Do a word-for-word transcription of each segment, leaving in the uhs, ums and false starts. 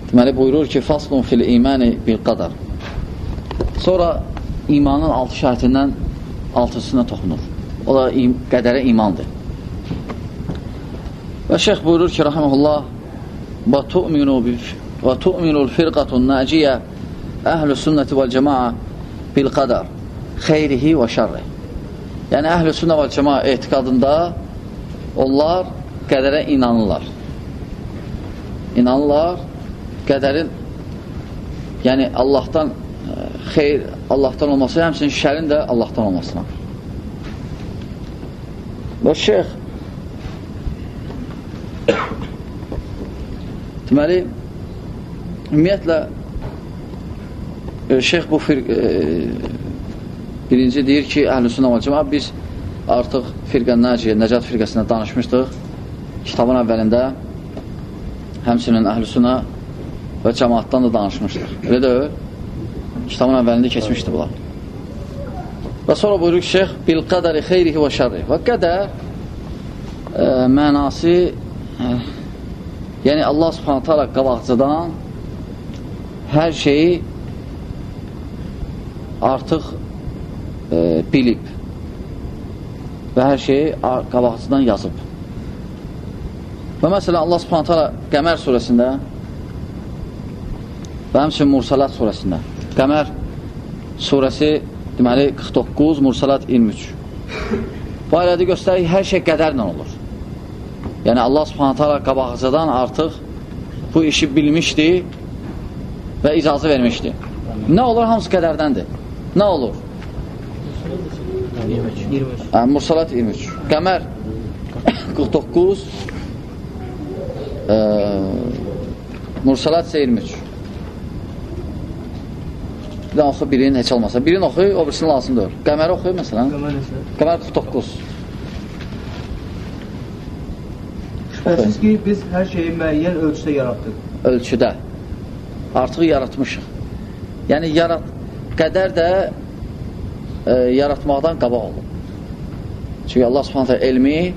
Deməli, buyurur ki, faslun fil imani bil qadar. Sonra imanın altı şərtindən altısına toxunur. O da im qədərə imandır. Və şeyx buyurur ki, rahiməhullah, və tu'minul firqatun naciyə əhl-i sünnəti vəl cəmaə bil qadar xeyrihi və şərri. Yəni, əhl-i sünnə vəl cəmaə etiqadında onlar qədərə inanırlar. İnanırlar qədərin, yəni Allahdan xeyr, Allahdan olması, həmçinin şərin də Allahdan olmasına. Və şeyx deməli, ümumiyyətlə şeyx bu fir, e, birinci deyir ki, əhl-i sünnə vəl cəmaə, biz artıq firqə naciyə, Nəcat firqəsində danışmışdıq kitabın əvvəlində, həmçinin əhl-i sünnə və cəmaatdan da danışmışdıq. Elə də kitabın əvvəlində keçmişdi bunlar. Və sonra buyurur ki, şeyx, bil qədəri xeyrihi və şərri. Və qədər e, mənası, e, yəni Allah subhanətə alə qabaqcadan hər şeyi artıq e, bilib və hər şeyi qabaqcadan yazıb. Və məsələn, Allah subhanətə alə Qəmər surəsində və həmçinin Mursalat surəsində. Qəmər surəsi deməli qırx doqquz, Mursalat iyirmi üç. Bu ayədə göstərir, hər şey qədərlə olur. Yəni Allah subhanətə alə qabaqcadan artıq bu işi bilmişdi və icazə vermişdi. Nə olur? Hamısı qədərdəndir. Nə olur? Mursalat iyirmi üç. Qəmər qırx doqquz, e, Mursalat isə iyirmi üç. Bir də oxu, birinin heç olmasa. Birini oxu, o birisini lazımdır. Qəməri oxu, məsələn. Qəmər qırx doqquz. Şübhəsiz ki, biz hər şeyi müəyyən ölçüdə yaratdıq. Ölçüdə. Artıq yaratmışıq. Yəni, yarat, qədər də e, yaratmaqdan qabaq olur. Çünki Allah subhanətə elmi e,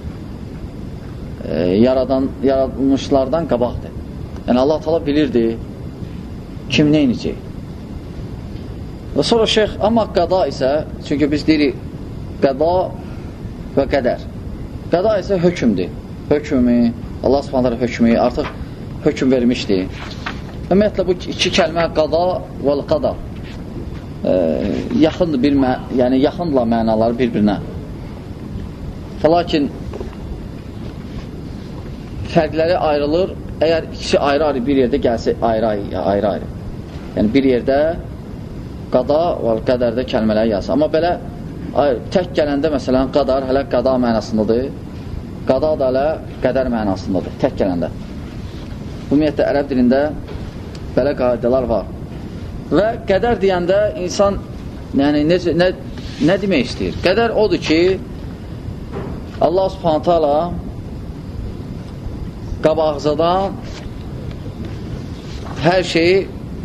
yaradan, yaratmışlardan qabaqdır. Yəni, Allah təala bilirdi kim nə inəcək. Və sonra şeyx, amma qəda isə, çünki biz deyirik qəda və qədər. Qəda isə hökmdür. Hökmü, Allah subhanətə hökmü artıq hökm vermişdir. Ümumiyyətlə, bu iki kəlmə qəda və qada e, yaxındır, bir mə, yəni yaxındırlar mənaları bir-birinə. Lakin fərqləri ayrılır, əgər ikisi ayrı-ayrı bir yerdə gəlsə, ayrı-ayrı. Yəni, bir yerdə qada və qədərdə kəlmələri yazsın. Amma belə tək gələndə, məsələn, qadar hələ qada mənasındadır, qada da hələ qədər mənasındadır, tək gələndə. Ümumiyyətlə, ərəb dilində belə qaydələr var. Və qədər deyəndə insan yəni, necə, nə, nə demək istəyir? Qədər odur ki, Allah subhanətə alə qabaqcadan hər şeyi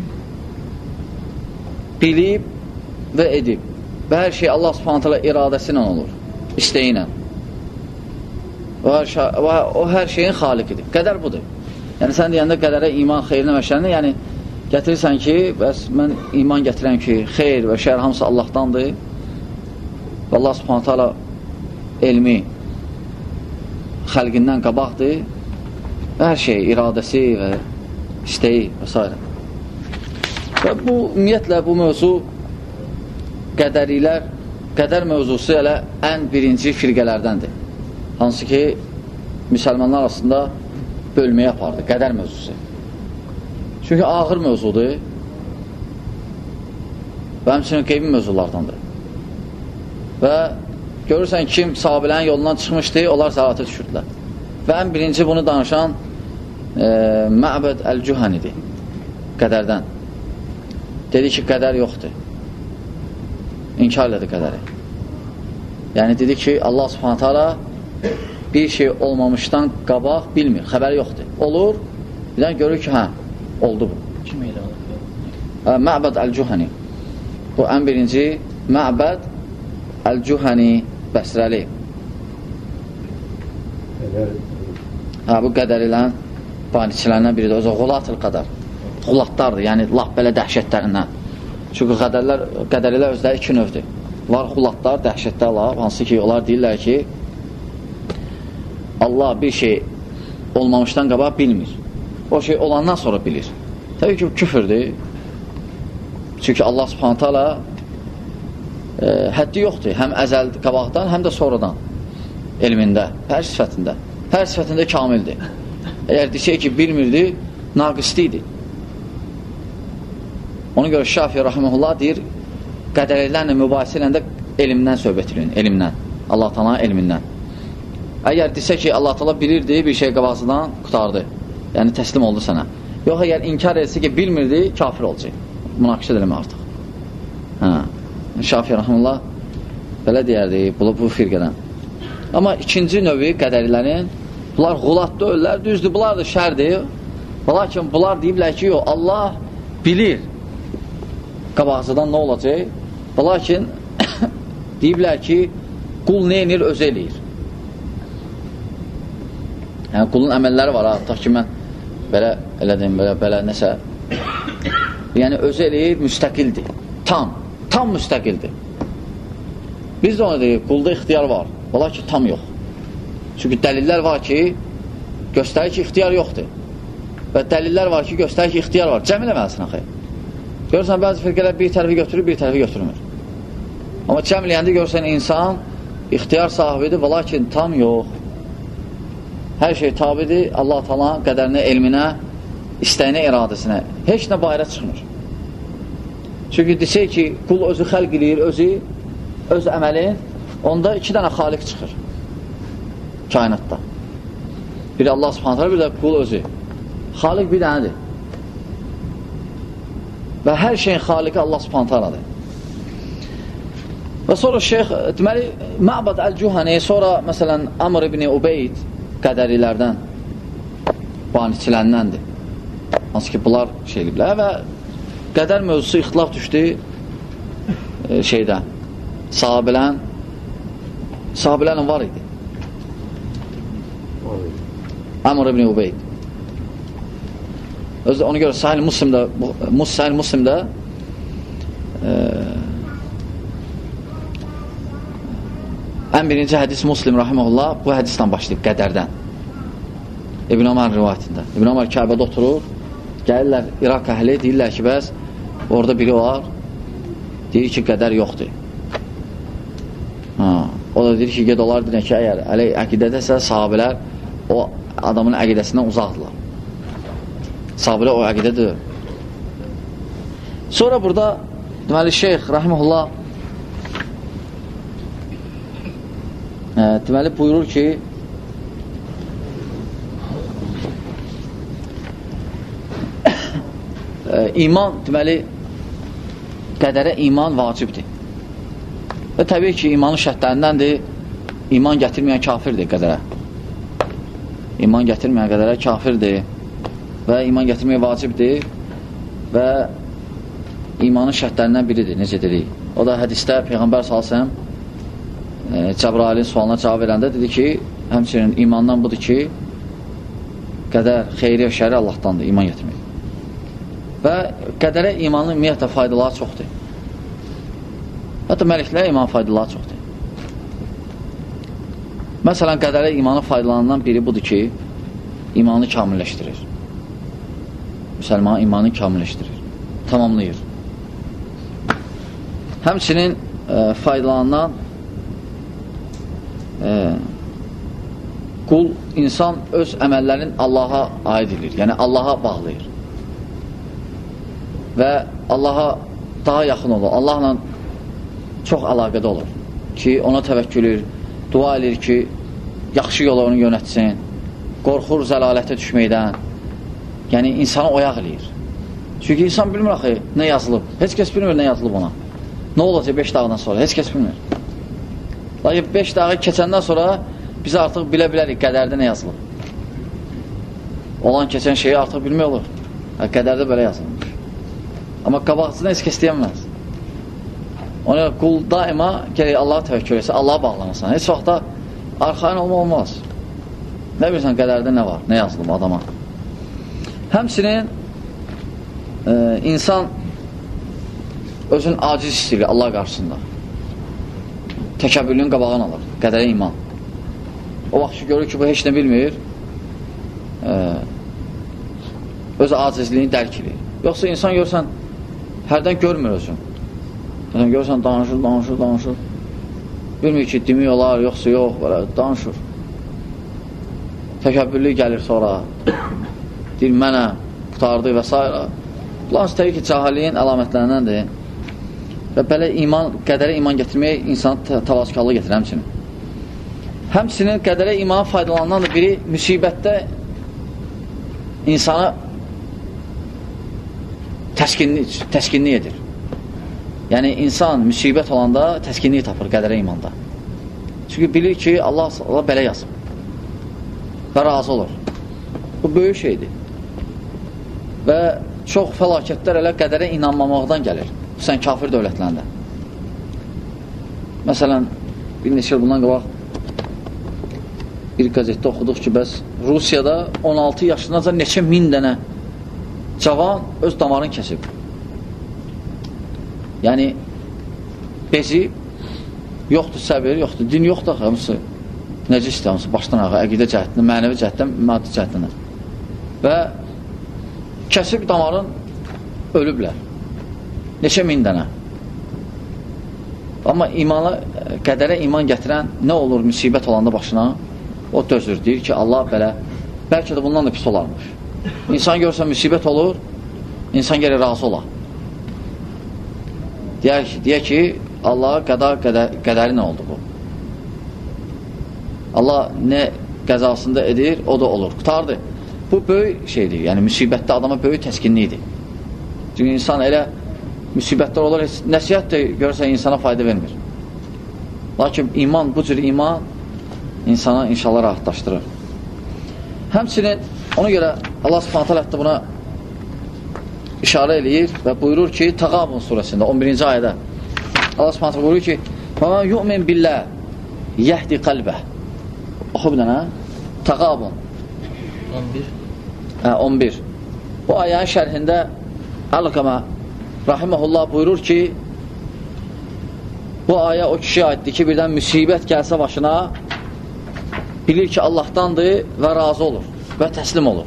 bilib və edib. Və hər şey Allah subhanətə alə iradəsi ilə olur, istəyi ilə. Və o hər şeyin xaliqidir. Qədər budur. Yəni, sən deyəndə qədərə iman, xeyrinə və şərinə, yəni gətirirsən ki, bəs mən iman gətirəm ki, xeyr və şər hamısı Allahdandır və Allah subhanətə alə elmi xəlqindən qabaqdır və hər şey, iradəsi və istəyi və s. Və bu, ümumiyyətlə, bu mövzu qədərilər, qədər mövzusu elə ən birinci firqələrdəndir. Hansı ki, müsəlmanlar arasında bölməyə apardı, qədər mövzusu. Çünki ağır mövzudur və həmçinin qeybi mövzulardandır. Və görürsən, kim sahabilərin yolundan çıxmışdı, onlar zəlatə düşürdülər. Və ən birinci bunu danışan e, Mə'bəd Əl-Cühənidir, qədərdən. Dedi ki, qədər yoxdur. İnkar elədi qədəri. Yəni, dedi ki, Allah subhanətə alə bir şey olmamışdan qabaq bilmir, xəbəri yoxdur. Olur, birdən görür ki, hə, oldu bu. Kim elə alır? Mə'bəd Əl-Cühəni. Bu, ən birinci Mə'bəd Əl-Cühəni Bəsrəli. Hə, bu qədər ilə banikçilərindən biridir. O zaman Qulatıl Qadar. xulatlardır, yəni laf belə dəhşətlərindən. Çünki qədərlər, qədərlər özləri iki növdür. Var xulatlar, dəhşətlərlər, hansı ki, onlar deyirlər ki, Allah bir şey olmamışdan qabaq bilmir. O şey olandan sonra bilir. Təbii ki, küfürdür. Çünki Allah subhanət hala e, həddi yoxdur. Həm əzəl qabaqdan, həm də sonradan elmində, hər sifətində. Hər sifətində kamildir. Əgər desək ki, bilmirdi, naqisli idi. Ona görə Şafi'i rahimehullah deyir, qədərlərlə mübahisə eləndə elmdən söhbət edin, elmdən. Allah Taala elmindən. Əgər desə ki, Allah Taala bilirdi, bir şey qabaqdan qutardı. Yəni təslim oldu sənə. Yox, əgər inkar etsə ki, bilmirdi, kafir olacaq. Münaqişə eləmə artıq. Hə. Şafi'i rahimehullah belə deyərdi, bu, bu firqədən. Amma ikinci növü qədərlərin, bunlar xulat deyirlər, düzdür, bunlar da şərdir. Lakin bunlar deyiblər ki, yox, Allah bilir qabaqcadan nə olacaq. Lakin deyiblər ki, qul nə edir, özü eləyir. Yəni, qulun əməlləri var, hatta ki, mən belə elədim, belə, belə nəsə. Yəni, özü eləyir, müstəqildir. Tam, tam müstəqildir. Biz də ona deyik, qulda ixtiyar var. Ola ki, tam yox. Çünki dəlillər var ki, göstərir ki, ixtiyar yoxdur. Və dəlillər var ki, göstərir ki, ixtiyar var. Cəm eləməlisin, axı. Görürsən, bəzi firqələr bir tərəfi götürür, bir tərəfi götürmür. Amma cəm eləyəndə görürsən, insan ixtiyar sahibidir, və lakin tam yox. Hər şey tabidir Allah Taala qədərinə, elminə, istəyinə, iradəsinə. Heç nə bayra çıxmır. Çünki desək ki, qul özü xəlq eləyir, özü, öz əməli, onda iki dənə xaliq çıxır kainatda. Biri Allah subhanət hala, bir də qul özü. Xaliq bir dənədir. Və hər şeyin xaliqi Allah subhanət haladır. Və sonra şeyx, deməli, Məbad Əl-Cühəni, sonra məsələn Amr ibn Ubeyd qədərilərdən, baniçilərindəndir. Hansı ki, bunlar şey eliblər və qədər mövzusu ixtilaf düşdü e, şeydə, sahabilən, sahabilərin var idi. Amr ibn Ubeyd. Özdə ona görə Sahil Muslimdə, Sahil Muslimdə e, ən birinci hədis Muslim rahimehullah bu hədisdən başlayıb, qədərdən. İbn Ömər rivayətində. İbn Ömər Kəbədə oturur, gəlirlər İraq əhli, deyirlər ki, bəs orada biri var, deyir ki, qədər yoxdur. Ha. O da deyir ki, ged olar, deyir ki, əgər əli əqidədəsə, sahabilər o adamın əqidəsindən uzaqdırlar. Sahabilər o əqidədir. Sonra burada deməli, şeyx rahimehullah e, deməli, buyurur ki, İman, deməli, qədərə iman vacibdir. Və təbii ki, imanın şərtlərindəndir, iman gətirməyən kafirdir qədərə. İman gətirməyən qədərə kafirdir və iman gətirməyə vacibdir və imanın şərtlərindən biridir, necə dedik. O da hədisdə Peyğəmbər salsəm e, Cəbrailin sualına cavab verəndə dedi ki, həmçinin imandan budur ki, qədər xeyri və şəri Allahdandır, iman gətirmək. Və qədərə imanın ümumiyyətlə faydaları çoxdur. Hətta məliklərə iman faydaları çoxdur. Məsələn, qədərə imanın faydalarından biri budur ki, imanı kamilləşdirir. Müsəlman imanı kamilləşdirir, tamamlayır. Həmçinin e, faydalanan e, qul, insan öz əməllərin Allaha aid edir, yəni Allaha bağlayır. Və Allaha daha yaxın olur, Allahla çox əlaqədə olur ki, ona təvəkkül edir, dua edir ki, yaxşı yola onu yönətsin, qorxur zəlalətə düşməkdən, yəni insanı oyaq eləyir. Çünki insan bilmir axı, nə yazılıb, heç kəs bilmir nə yazılıb ona. Nə olacaq beş dağdan sonra, heç kəs bilmir. Lakin beş dağı keçəndən sonra biz artıq bilə bilərik qədərdə nə yazılıb. Olan keçən şeyi artıq bilmək olur. Qədərdə belə yazılmış. Amma qabaqçıdan heç kəs deyəməz. Ona qul daima gələk Allaha təvəkkül etsə, Allaha bağlanasan. Heç vaxtda arxain olma olmaz. Nə bilirsən qədərdə nə var, nə yazılıb adama. Həmçinin e, insan özün aciz istəyir Allah qarşısında. Təkəbbürlüyün qabağını alır. Qədərə iman. O vaxt ki, görür ki, bu heç nə bilmir, e, öz acizliyini dərk edir. Yoxsa insan görsən, hərdən görmür özün. Yəni, görsən, danışır, danışır, danışır. Bilmir ki, demək olar, yoxsa yox, belə danışır. Təkəbbürlü gəlir sonra, deyir, mənə qutardı və s. Bunlar təbii ki, cahilliyin əlamətlərindəndir. Və belə iman, qədərə iman gətirmək insanı tavazkarlı getirir həmçinin. Həmçinin qədərə iman faydalanan da biri müsibətdə insanı təskinli, təskinli edir. Yəni, insan müsibət olanda təskinliyi tapır qədərə imanda. Çünki bilir ki, Allah, Allah belə yazıb və razı olur. Bu böyük şeydir. Və çox fəlakətlər elə qədərə inanmamaqdan gəlir. Sən kafir dövlətlərində. Məsələn, bir neçə il bundan qabaq bir qəzetdə oxuduq ki, bəs Rusiyada on altı yaşındaca neçə min dənə cavan öz damarını kəsib. Yəni, bezi yoxdur, səbir, yoxdur, din yoxdur, hamısı nəcisdir, hamısı başdan ağa, əqidə cəhətdən, mənəvi cəhətdən, maddi cəhətdən. Və kəsib damarın ölüblər. Neçə min dənə. Amma imana, qədərə iman gətirən nə olur müsibət olanda başına? O dözür, deyir ki, Allah belə, bəlkə də bundan da pis olarmış. İnsan görsə müsibət olur, insan gəlir razı olar. Deyək ki, deyək ki, Allah qədər, qədər, qədəri nə oldu bu? Allah nə qəzasında edir, o da olur. Qutardı. Bu böyük şeydir, yəni müsibətdə adama böyük təskinliyidir. Çünki insan elə müsibətlər olur, nəsiyyət də görürsən insana fayda vermir. Lakin iman, bu cür iman insana inşallah rahatlaşdırır. Həmçinin ona görə Allah Subhanahu taala buna işarə eləyir və buyurur ki, Təğabun surəsində on birinci ayədə Allah Subhanahu taala buyurur ki: "Fəmən yu'min billah yehdi qalbah." Oxu bir dənə. Təğabun on bir. Hə, on bir. Bu ayənin şərhində Əl-Qəmə rahimehullah buyurur ki, bu ayə o kişiyə aiddir ki, birdən müsibət gəlsə başına, bilir ki, Allahdandır və razı olur və təslim olur.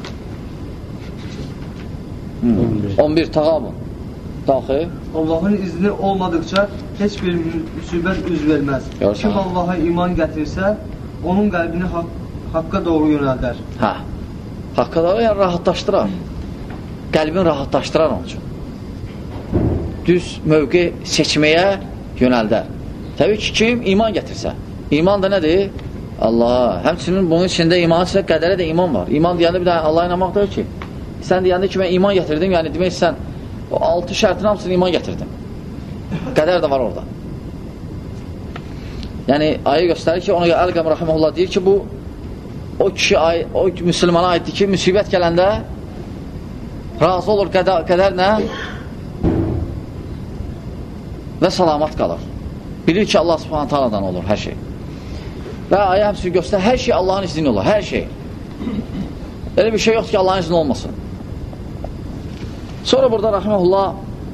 Hmm. on bir Təğabun. Daxil. Allahın izni olmadıkça heç bir müsibət üz verməz. Görsən. Kim Allaha iman gətirsə, onun qəlbini haqq, haqqa doğru yönəldər. Hə. Haqqa doğru yəni rahatlaşdırar. Qəlbini rahatlaşdırar onun üçün. Düz mövqe seçməyə yönəldər. Təbii ki, kim iman gətirsə. İman da nədir? Allah. Həmçinin bunun içində iman isə qədərə də iman var. İman deyəndə bir də Allah'a inanmaq deyil ki. Sən deyəndə ki, mən iman gətirdim, yəni demək sən o altı şərtin hamısını iman gətirdim. Qədər də var orada. Yəni, ayə göstərir ki, ona görə Əl-Qəmə rahimehullah deyir ki, bu o kişi, o müsəlmana aiddir ki, müsibət gələndə razı olur qədər, qədərlə və salamat qalır. Bilir ki, Allah Subhanahu taaladan olur hər şey. Və ayə həmsini göstərir, hər şey Allahın izni olur, hər şey. Elə bir şey yoxdur ki, Allahın izni olmasın. Sonra burada rahimehullah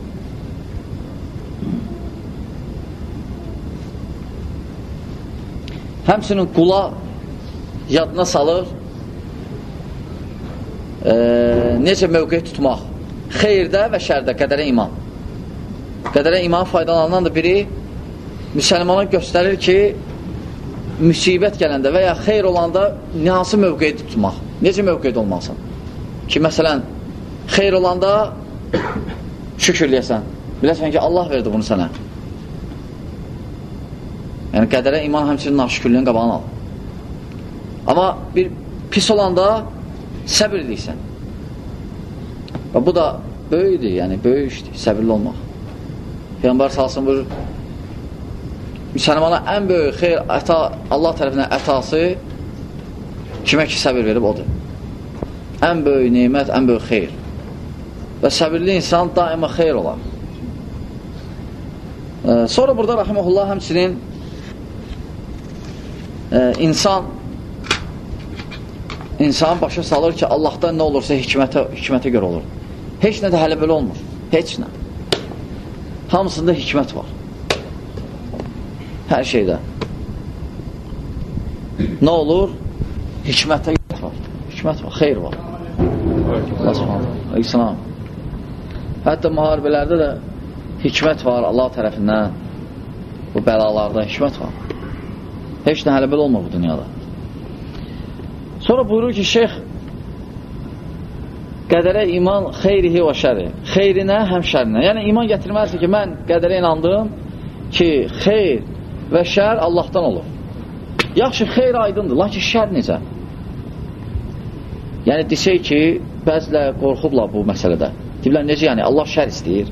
həmsinin qula yadına salır e, necə mövqe tutmaq xeyirdə və şərdə, qədərə iman. Qədərə iman faydalanan da biri müsəlmana göstərir ki, müsibət gələndə və ya xeyr olanda hansı mövqeyi tutmaq, necə mövqedə olmalısan ki, məsələn, xeyr olanda şükürləyəsən, biləsən ki, Allah verdi bunu sənə. Yəni, qədərə iman həmçinin naşükürlüyün qabağını al. Amma bir pis olanda səbir edirsən. Və bu da böyükdür, yəni böyük işdir, səbirli olmaq. Peyğəmbər salsın buyurur, müsəlmana ən böyük xeyr, əta, Allah tərəfindən ətası kimə ki səbir verib odur. Ən böyük neymət, ən böyük xeyr. Və səbirli insan daima xeyr olar. Ee, sonra burada rahimehullah həmçinin e, insan insan başa salır ki, Allahdan nə olursa hikmətə, hikmətə görə olur. Heç nə də hələ belə olmur. Heç nə. Hamısında hikmət var. Hər şeydə. Nə olur? Hikmətə var. Hikmət var, xeyr var. Allah subhanallah. İslam. Hətta müharibələrdə də hikmət var Allah tərəfindən. Bu bəlalarda hikmət var. Heç nə hələ belə olmur bu dünyada. Sonra buyurur ki, şeyx qədərə iman xeyrihi və şəri. Xeyrinə həm şərinə. Yəni iman gətirməzsə ki, mən qədərə inandım ki, xeyr və şər Allahdan olur. Yaxşı, xeyr aydındır, lakin şər necə? Yəni desək ki, bəzilə qorxublar bu məsələdə. Deyirlər, necə yəni? Allah şər istəyir.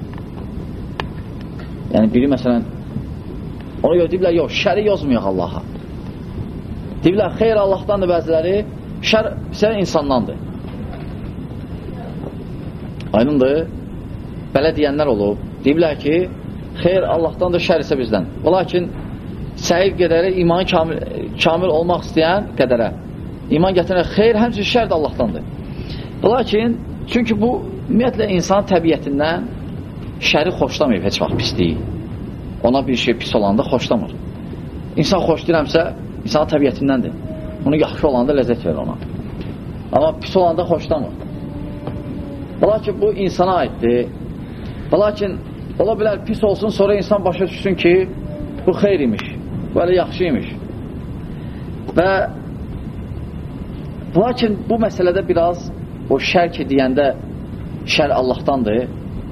Yəni biri məsələn ona görə deyirlər, yox, şəri yozmayaq Allaha. Deyirlər, xeyr Allahdandır bəziləri, şər isə insandandır. Aynındır, belə deyənlər olub. Deyirlər ki, xeyr Allahdandır, şər isə bizdən. Lakin səhih qədərə iman kamil, kamil olmaq istəyən qədərə iman gətirən xeyr həmçinin şər də Allahdandır. Lakin, çünki bu ümumiyyətlə insan təbiətindən şəri xoşlamayıb heç vaxt pisliyi. Ona bir şey pis olanda xoşlamır. İnsan xoşlayırəmsə, insanın təbiətindəndir. Bunu yaxşı olanda ləzzət verir ona. Amma pis olanda xoşlamır. Lakin bu insana aiddir. Lakin ola bilər pis olsun, sonra insan başa düşsün ki, bu xeyr imiş, böyle yaxşı imiş. Və lakin bu məsələdə biraz o şər ki deyəndə şər Allahdandır.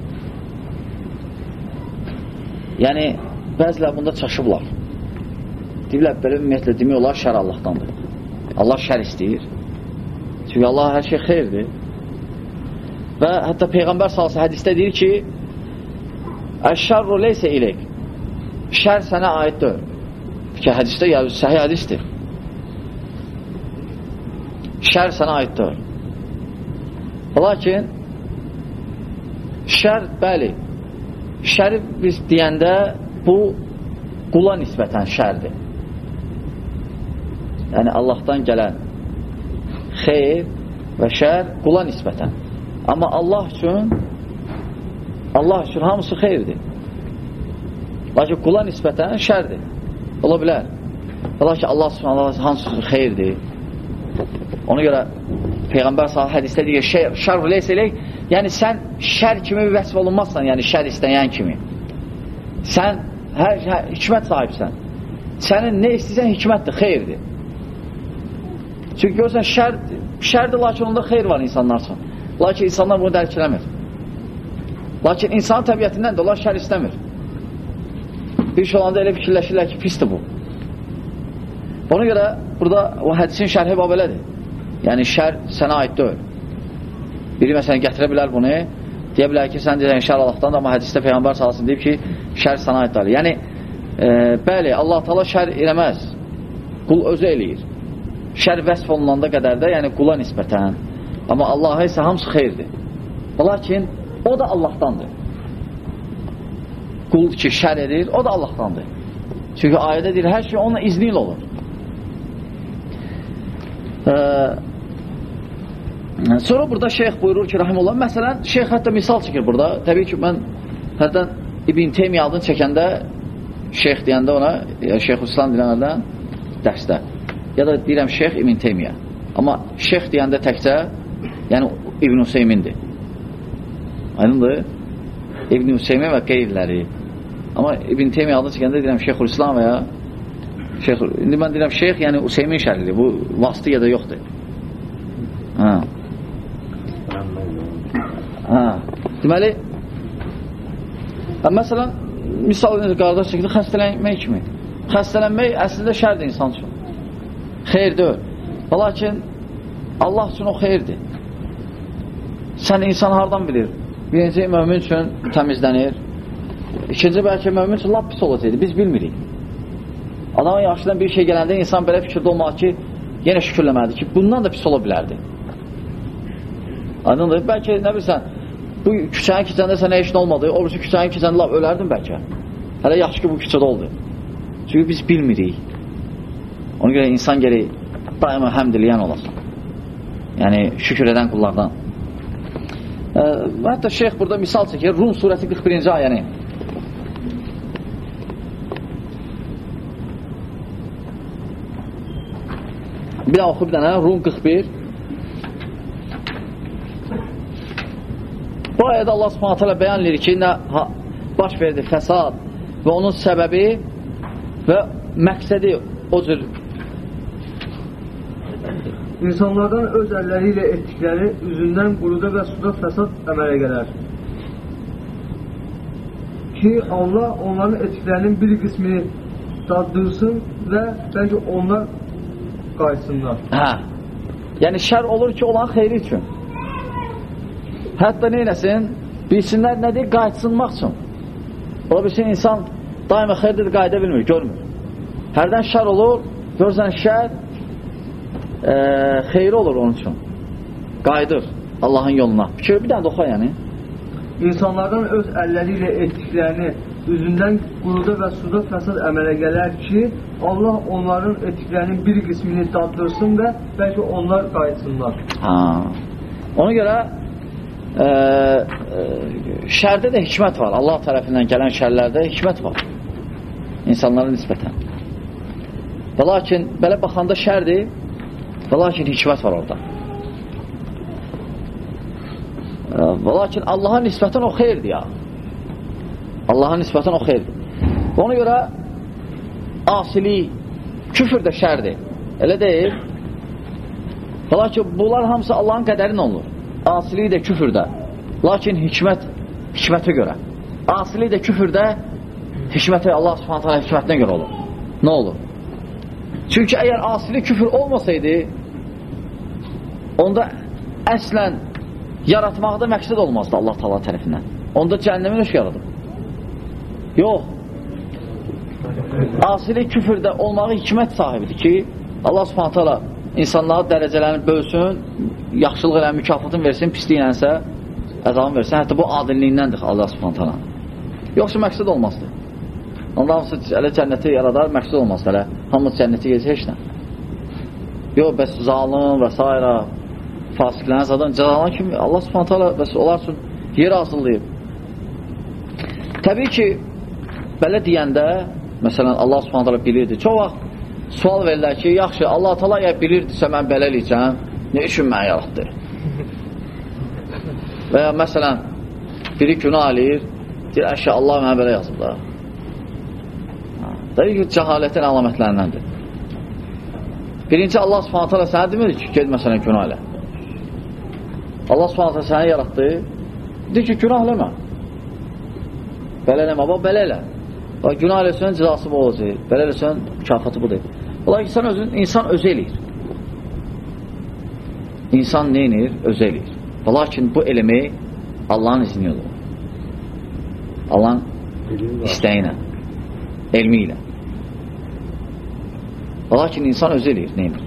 Yəni bəzilər bunda çaşıblar. Deyirlər, belə ümumiyyətlə demək olar, şər Allahdandır. Allah şər istəyir. Çünki Allah hər şey xeyirdir. Və hətta Peyğəmbər sallallahu hədisdə deyir ki, Əş-şərru leysə ileyk. Şər sənə aiddir. Ki, hədisdə yəni, səhih hədisdir. Şər sənə aiddir. Lakin şər, bəli, şəri biz deyəndə bu qula nisbətən şərdir. Yəni Allahdan gələn xeyr və şər qula nisbətən. Amma Allah üçün Allah üçün hamısı xeyirdir. Lakin qula nisbətən şərdir. Ola bilər. Lakin Allah subhanahu hamısı xeyirdir. Ona görə Peyğəmbər sallallahu hədisdə deyir, şər leysə ileyk, yəni sən şər kimi bir vəsf olunmazsan, yəni şər istəyən kimi. Sən hər, hər hikmət sahibsən. Sənin nə istəyirsən hikmətdir, xeyirdir. Çünki görürsən şər, şərdir, lakin onda xeyr var insanlar üçün. Lakin insanlar bunu dərk eləmir. Lakin insan təbiətindən də onlar şər istəmir. Bir şey olanda elə fikirləşirlər ki, pisdir bu. Ona görə burada o hədisin şərhi babelədir. Yəni şər sənə aid deyil. Biri məsələn gətirə bilər bunu, deyə bilər ki, sən deyirsən şər Allahdan, amma hədisdə Peyğəmbər sallallahu deyib ki, şər sənə aid deyil. Yəni e, bəli, Allah Taala şər eləməz. Qul özü eləyir. Şər vəsf olunanda qədər də, yəni qula nisbətən. Amma Allaha isə hamısı xeyirdir. Lakin o da Allahdandır. Qul ki şər edir, o da Allahdandır. Çünki ayədə deyir, hər şey onun izni ilə olur. Ee, sonra burada şeyx buyurur ki, rahimullah, məsələn, şeyx hətta misal çəkir burada. Təbii ki, mən hərdən İbn Teymiyyə adını çəkəndə, şeyx deyəndə ona, Şeyx İslam deyənlərdən dərsdə. Ya da deyirəm şeyx İbn Teymiyyə. Amma şeyx deyəndə təkcə, yəni İbn Hüseymindir. Aynındır? İbn Hüseymin və qeyriləri. Amma İbn Teymiyyə adını çəkəndə deyirəm Şeyx İslam və ya Şeyx, indi mən deyirəm şeyx, yəni Hüseymin şərhidir. Bu vasitə ya da yoxdur. Hə. Hə. Deməli, məsələn, misal qardaş çəkdir, xəstələnmək kimi. Xəstələnmək əslində şərdir insan üçün. Xeyr deyil. Lakin Allah üçün o xeyirdir. Sən insan hardan bilir? Birinci, mömin üçün təmizlənir. İkinci, bəlkə mömin üçün lap pis olacaqdır. Biz bilmirik. Adamın yaşından bir şey gələndə insan belə fikirdə olmalı ki, yenə şükürləməlidir ki, bundan da pis ola bilərdi. Aydındır, bəlkə nə bilsən, bu küçənin keçəndə sənə heç nə olmadı, o birisi küçənin keçəndə laf ölərdin bəlkə. Hələ yaxşı ki, bu küçədə oldu. Çünki biz bilmirik. Ona görə insan gərək daima həmd eləyən olasın. Yəni, şükür edən qullardan. E, hətta şeyx burada misal çəkir, Rum surəsi qırx birinci ayəni. Bir daha oxu bir dənə, Rum qırx bir. Bu ayədə Allah Subhanahu taala bəyan edir ki, nə baş verdi fəsad və onun səbəbi və məqsədi o cür İnsanlardan öz əlləri ilə etdikləri üzündən quruda və suda fəsad əmələ gələr. Ki Allah onların etdiklərinin bir qismini daddırsın və bəlkə onlar qayıtsınlar. Hə. Yəni şər olur ki, olan xeyri üçün. Hətta neynəsin? Bilsinlər nədir? Qayıtsınmaq üçün. Ola bilsin, insan daima xeyirdir, qayıda bilmir, görmür. Hərdən şər olur, görürsən şər e, xeyri olur onun üçün. Qayıdır Allahın yoluna. Fikir bir dənə də oxa yəni. İnsanlardan öz əlləri ilə etdiklərini üzündən quruda və suda fəsad əmələ gələr ki, Allah onların etdiklərinin bir qismini daddırsın və bəlkə onlar qayıtsınlar. Ha. Ona görə e, e, şərdə də hikmət var. Allah tərəfindən gələn şərlərdə hikmət var. İnsanlara nisbətən. Və lakin belə baxanda şərdir, və lakin hikmət var orada. Və lakin Allaha nisbətən o xeyirdir ya. Allaha nisbətən o xeyirdir. Ona görə asilik, küfür də şərdir. Elə deyil. Və lakin bunlar hamısı Allahın qədərinə olur. Asilik də, küfür də. Lakin hikmət, hikmətə görə. Asilik də, küfür də hikmətə, Allah Subhanahu taala hikmətinə görə olur. Nə olur? Çünki əgər asilik, küfür olmasaydı, onda əslən yaratmaqda məqsəd olmazdı Allah Taala tərəfindən. Onda cəhənnəmi nöş yaradıb. Yox. Asilik, küfürdə olmağı hikmət sahibidir ki, Allah Subhanahu taala insanlara dərəcələrini bölsün, yaxşılıq ilə mükafatını versin, pisliyinənsə əzabını versin. Hətta bu adilliyindəndir Allah Subhanahu taala. Yoxsa məqsəd olmazdı. Allah hamısı elə cənnəti yaradar, məqsəd olmazdı elə. Hamısı cənnəti gezir, heç nə. Yox, bəs zalım və s. Fasiklərin zaten cəzalan kimi Allah Subhanahu taala bəs onlar üçün yer hazırlayıb. Təbii ki, belə deyəndə, məsələn, Allah Subhanahu taala bilirdi. Çox vaxt sual verirlər ki, yaxşı, Allah Taala ya bilirdisə mən belə eləyəcəm, nə üçün məni yaratdı? Və ya məsələn, biri günah eləyir, deyir, əşya, Allah mənə belə yazıb da. Təbii ki, cəhalətin əlamətlərindəndir. Birinci, Allah Subhanahu taala sənə demir ki, ged məsələn günah elə. Allah Subhanahu taala səni yaratdı, deyir ki, günah eləmə. Belə eləmə, bax, belə elə. Bax, günah eləsən, cizası bu olacaq. Belə eləsən, mükafatı budur. Ola ki, insan, özün, insan özü eləyir. İnsan neynir? Özü eləyir. Lakin bu eləmək Allahın izni olur. Allahın istəyi ilə, elmi ilə. Lakin insan özü eləyir, neynir?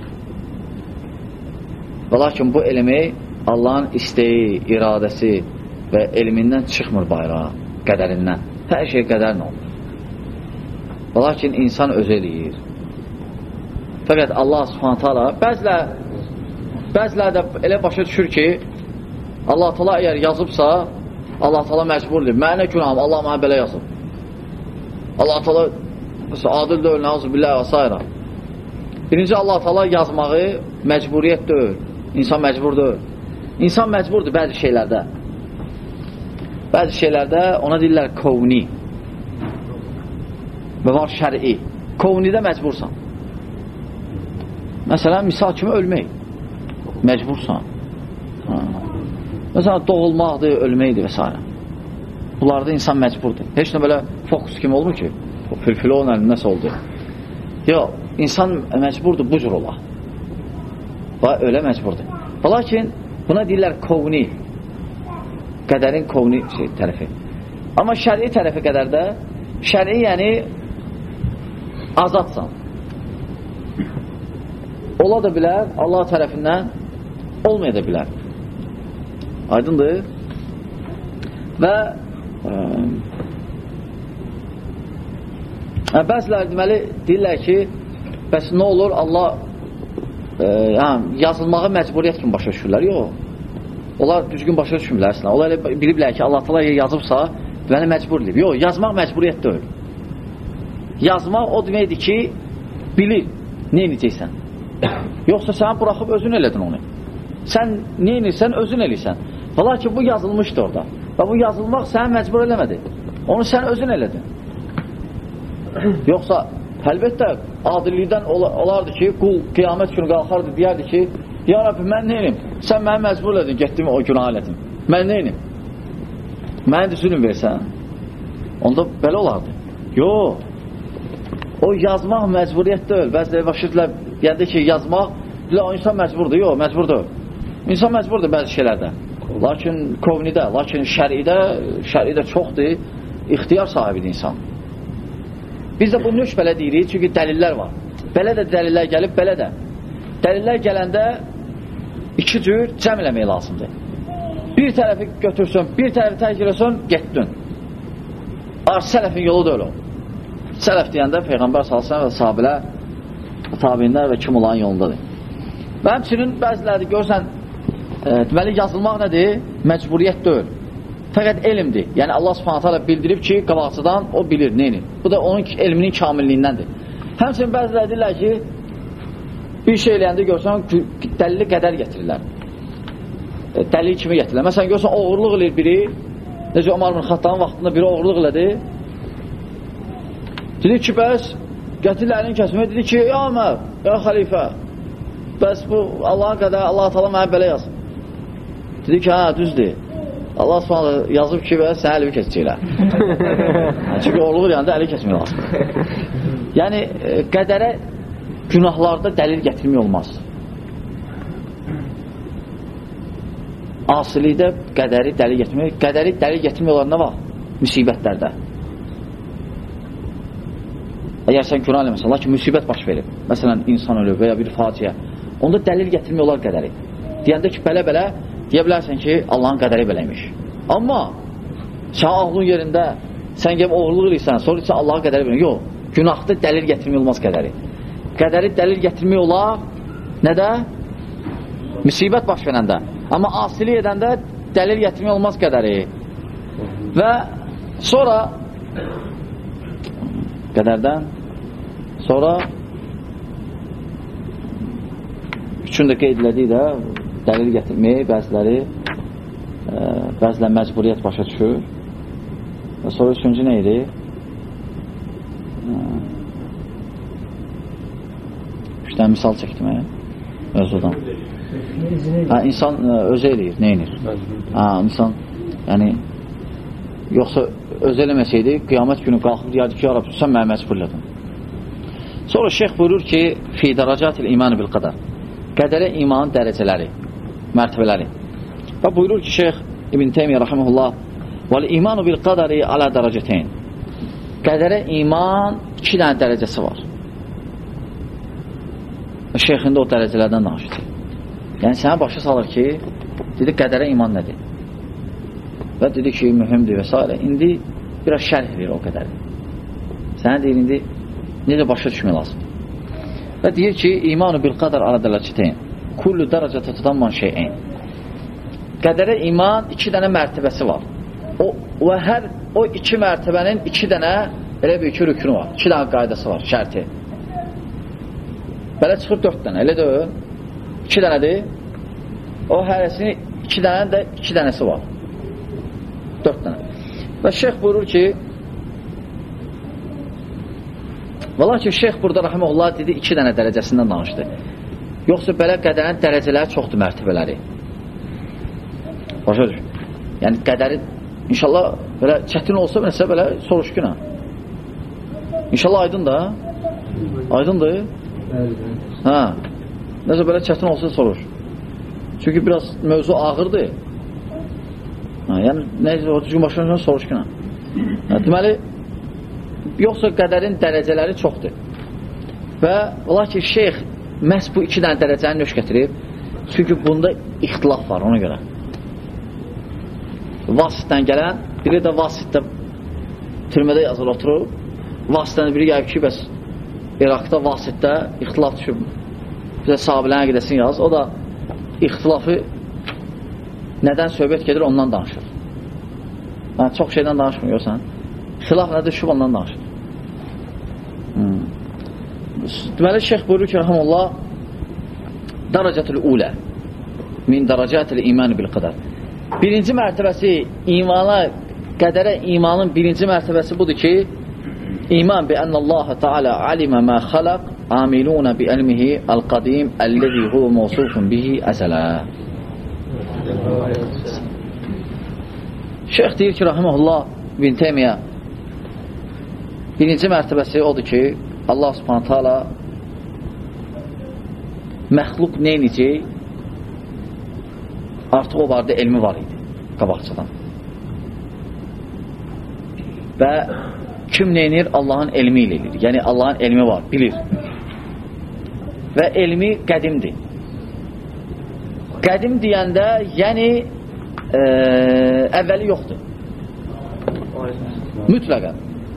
Lakin bu eləmək Allahın istəyi, iradəsi və elmindən çıxmır bayrağa, qədərindən. Hər şey qədərin olur. Lakin insan özü eləyir. Fəqət Allah Subhanahu taala bəzilər bəzilər də elə başa düşür ki, Allah Taala əgər yazıbsa, Allah Taala məcburdur. Mənə günahım, Allah mənə belə yazıb. Allah Taala adil deyil, nəuzu billah və s. Birinci, Allah Taala yazmağı məcburiyyət deyil. İnsan məcbur deyil. İnsan məcburdur bəzi şeylərdə. Bəzi şeylərdə ona deyirlər kovni və var şəri. Kovnidə məcbursan. Məsələn, misal kimi ölmək. Məcbursan. Ha. Məsələn, doğulmaqdır, ölməkdir və s. Bunlarda insan məcburdur. Heç nə belə fokus kimi olmur ki, fülfülü olan əlim nəsə oldu. Yox, insan məcburdur bu cür ola. Və ölə məcburdur. Lakin buna deyirlər kovni. Qədərin kovni şey, tərəfi. Amma şəri tərəfi qədərdə, şəri yəni azadsan. Ola da bilər, Allah tərəfindən olmaya da bilər. Aydındır. Və ə, bəzilər deməli deyirlər ki, bəs nə olur Allah ə, yəni, yazılmağı məcburiyyət kimi başa düşürlər. Yox. onlar düzgün başa düşmürlər. Onlar biliblər ki, Allah təala yazıbsa, məni məcbur edib. Yox, yazmaq məcburiyyət deyil. Yazmaq o deməkdir ki, bilir, nə edəcəksən. Yoxsa sən buraxıb özün elədin onu. Sən nə edirsən, özün eləyirsən. Və lakin bu yazılmışdı orada. Və bu yazılmaq səni məcbur eləmədi. Onu sən özün elədin. Yoxsa, əlbəttə, adillikdən olardı ki, qul qiyamət günü qalxardı, deyərdi ki, ya Rabbi, mən nə edim? Sən məni məcbur elədin, getdim o günah elədim. Mən nə edim? Mənə də zülüm versən. Onda belə olardı. Yox. O yazmaq məcburiyyət deyil. Bəziləri başlayırlar, deyəndə ki, yazmaq, o insan məcburdur. Yox, məcburdur. İnsan məcburdur bəzi şeylərdə. Lakin kovnidə, lakin şəridə, şəridə çoxdur, ixtiyar sahibidir insan. Biz də bu nöş belə deyirik, çünki dəlillər var. Belə də dəlillər gəlib, belə də. Dəlillər gələndə iki cür cəm eləmək lazımdır. Bir tərəfi götürsün, bir tərəfi tərk eləsin, getdin. Ar sələfin yolu da öyle o. Sələf deyəndə Peyğəmbər sallallahu əleyhi və səlləm və sahabelər, tabinlər və kim olan yolundadır. Və həmçinin bəziləri görsən, e, deməli yazılmaq nədir? Məcburiyyət deyil. Fəqət elmdir. Yəni Allah Subhanahu taala bildirib ki, qabaqcadan o bilir, neyini. Bu da onun elminin kamilliyindəndir. Həmçinin bəziləri deyirlər ki, bir şey eləyəndə görsən, dəlili qədər getirirlər. E, dəlil kimi getirirlər. Məsələn, görsən, oğurluq eləyir biri, necə Ömər ibn Xattabın vaxtında biri oğurluq elədi. Dedi ki, bəs, gətirlə əlini kəsməyə, dedi ki, ya Ömər, ya xəlifə, bəs bu Allah'a qədər, Allah-u Teala mənə belə yazın. Dedi ki, hə, düzdür. Allah Subhanahu yazıb ki, bəs sən əlimi kəsəcəklər. Çünki oğurluq yanında əli kəsmək lazım. Yəni, qədərə günahlarda dəlil gətirmək olmaz. Asilikdə qədəri dəlil gətirmək, qədəri dəlil gətirmək olan nə var? Müsibətlərdə. Əgər sən günah eləməsən, lakin müsibət baş verib, məsələn, insan ölür və ya bir faciə, onda dəlil gətirmək olar qədəri. Deyəndə ki, belə-belə, deyə bilərsən ki, Allahın qədəri beləymiş. Amma sən ağlın yerində, sən gəlib oğurluq eləyirsən, sonra isə Allahın qədəri beləymiş. Yox, günahda dəlil gətirmək olmaz qədəri. Qədəri dəlil gətirmək olar, nədə? Müsibət baş verəndə. Amma asilik edəndə dəlil gətirmək olmaz qədəri. Və sonra qədərdən sonra üçündə qeyd elədik də dəlil gətirməyi bəziləri e, bəziləri məcburiyyət başa düşür və sonra üçüncü nə idi? Üç dənə misal çəkdim mövzudan. Ha, insan özü eləyir, nə eləyir? Ha, insan yəni yoxsa öz eləməsəydi, qiyamət günü qalxıb deyərdi ki, ya Rabbi, sən mənə məcburladın. Sonra şeyx buyurur ki, fi dərəcətil imanı bil qədər. Qədərə imanın dərəcələri, mərtəbələri. Və buyurur ki, şeyx İbn Teymiyyə rəhməhullah, vəl imanu bil qədəri alə dərəcəteyn. Qədərə iman iki dənə dərəcəsi var. Şeyxin də o dərəcələrdən danışır. Yəni, sənə başa salır ki, dedi, qədərə iman nədir? Və dedi ki, mühümdür və s. İndi biraz şərh edir o qədər. Sənə deyir, indi necə başa düşmək lazım? Və deyir ki, imanu bil qədər alə dərəcəteyn. Kullu dərəcətə tutanman şeyin. Qədərə iman iki dənə mərtəbəsi var. O, və hər o iki mərtəbənin iki dənə elə bir iki rükünü var. İki dənə qaydası var, şərti. Belə çıxır dörd dənə, elə deyil. İki dənədir. O hərəsinin iki dənə də iki dənəsi var. Dörd dənə. Və şeyx buyurur ki, və lakin şeyx burada rəhməhullah dedi, iki dənə dərəcəsindən danışdı. Yoxsa belə qədərin dərəcələri çoxdur, mərtəbələri. Başa düşün. Yəni qədəri, inşallah belə çətin olsa, nəsə belə soruşquna. İnşallah aydın da. Aydındır. Hə. Nəsə belə çətin olsa soruş. Çünki biraz mövzu ağırdır. Ha, yəni, neyse, o düzgün başlanışdan soruşquna. Deməli, yoxsa qədərin dərəcələri çoxdur. Və ola ki, şeyx məhz bu iki dənə dərəcəni nöş gətirib. Çünki bunda ixtilaf var, ona görə. Vasitdən gələn, biri də vasitdə türmədə yazır, oturub. Vasitdən biri gəlib ki, bəs İraqda vasitdə ixtilaf düşüb. Bizə sahabilərin əqidəsini yaz. O da ixtilafı nədən söhbət gedir, ondan danışır. Yəni, çox şeydən danışmıyorsan. Xilaf nədir, şüb ondan danışır. Hmm. Deməli, şeyx buyurur ki, rəhəməllah, dərəcətül ulə min dərəcətül imanı bil qədər. Birinci mərtəbəsi imana, qədərə imanın birinci mərtəbəsi budur ki, iman bi ennəlləhə teala alimə mə xaləq amilunə bi elmihi əl-qadim əlləzi huvə mevsufun bihi əzələ. Şeyx deyir ki, rahiməhullah bin Teymiyyə, birinci mərtəbəsi odur ki, Allah subhanət hala məxluq neynəcək? Artıq o vardı, elmi var idi qabaqçadan. Və kim neynir? Allahın elmi ilə edir. Yəni, Allahın elmi var, bilir. Və elmi qədimdir. Qədim deyəndə, yəni e, əvvəli yoxdur. Mütləqən.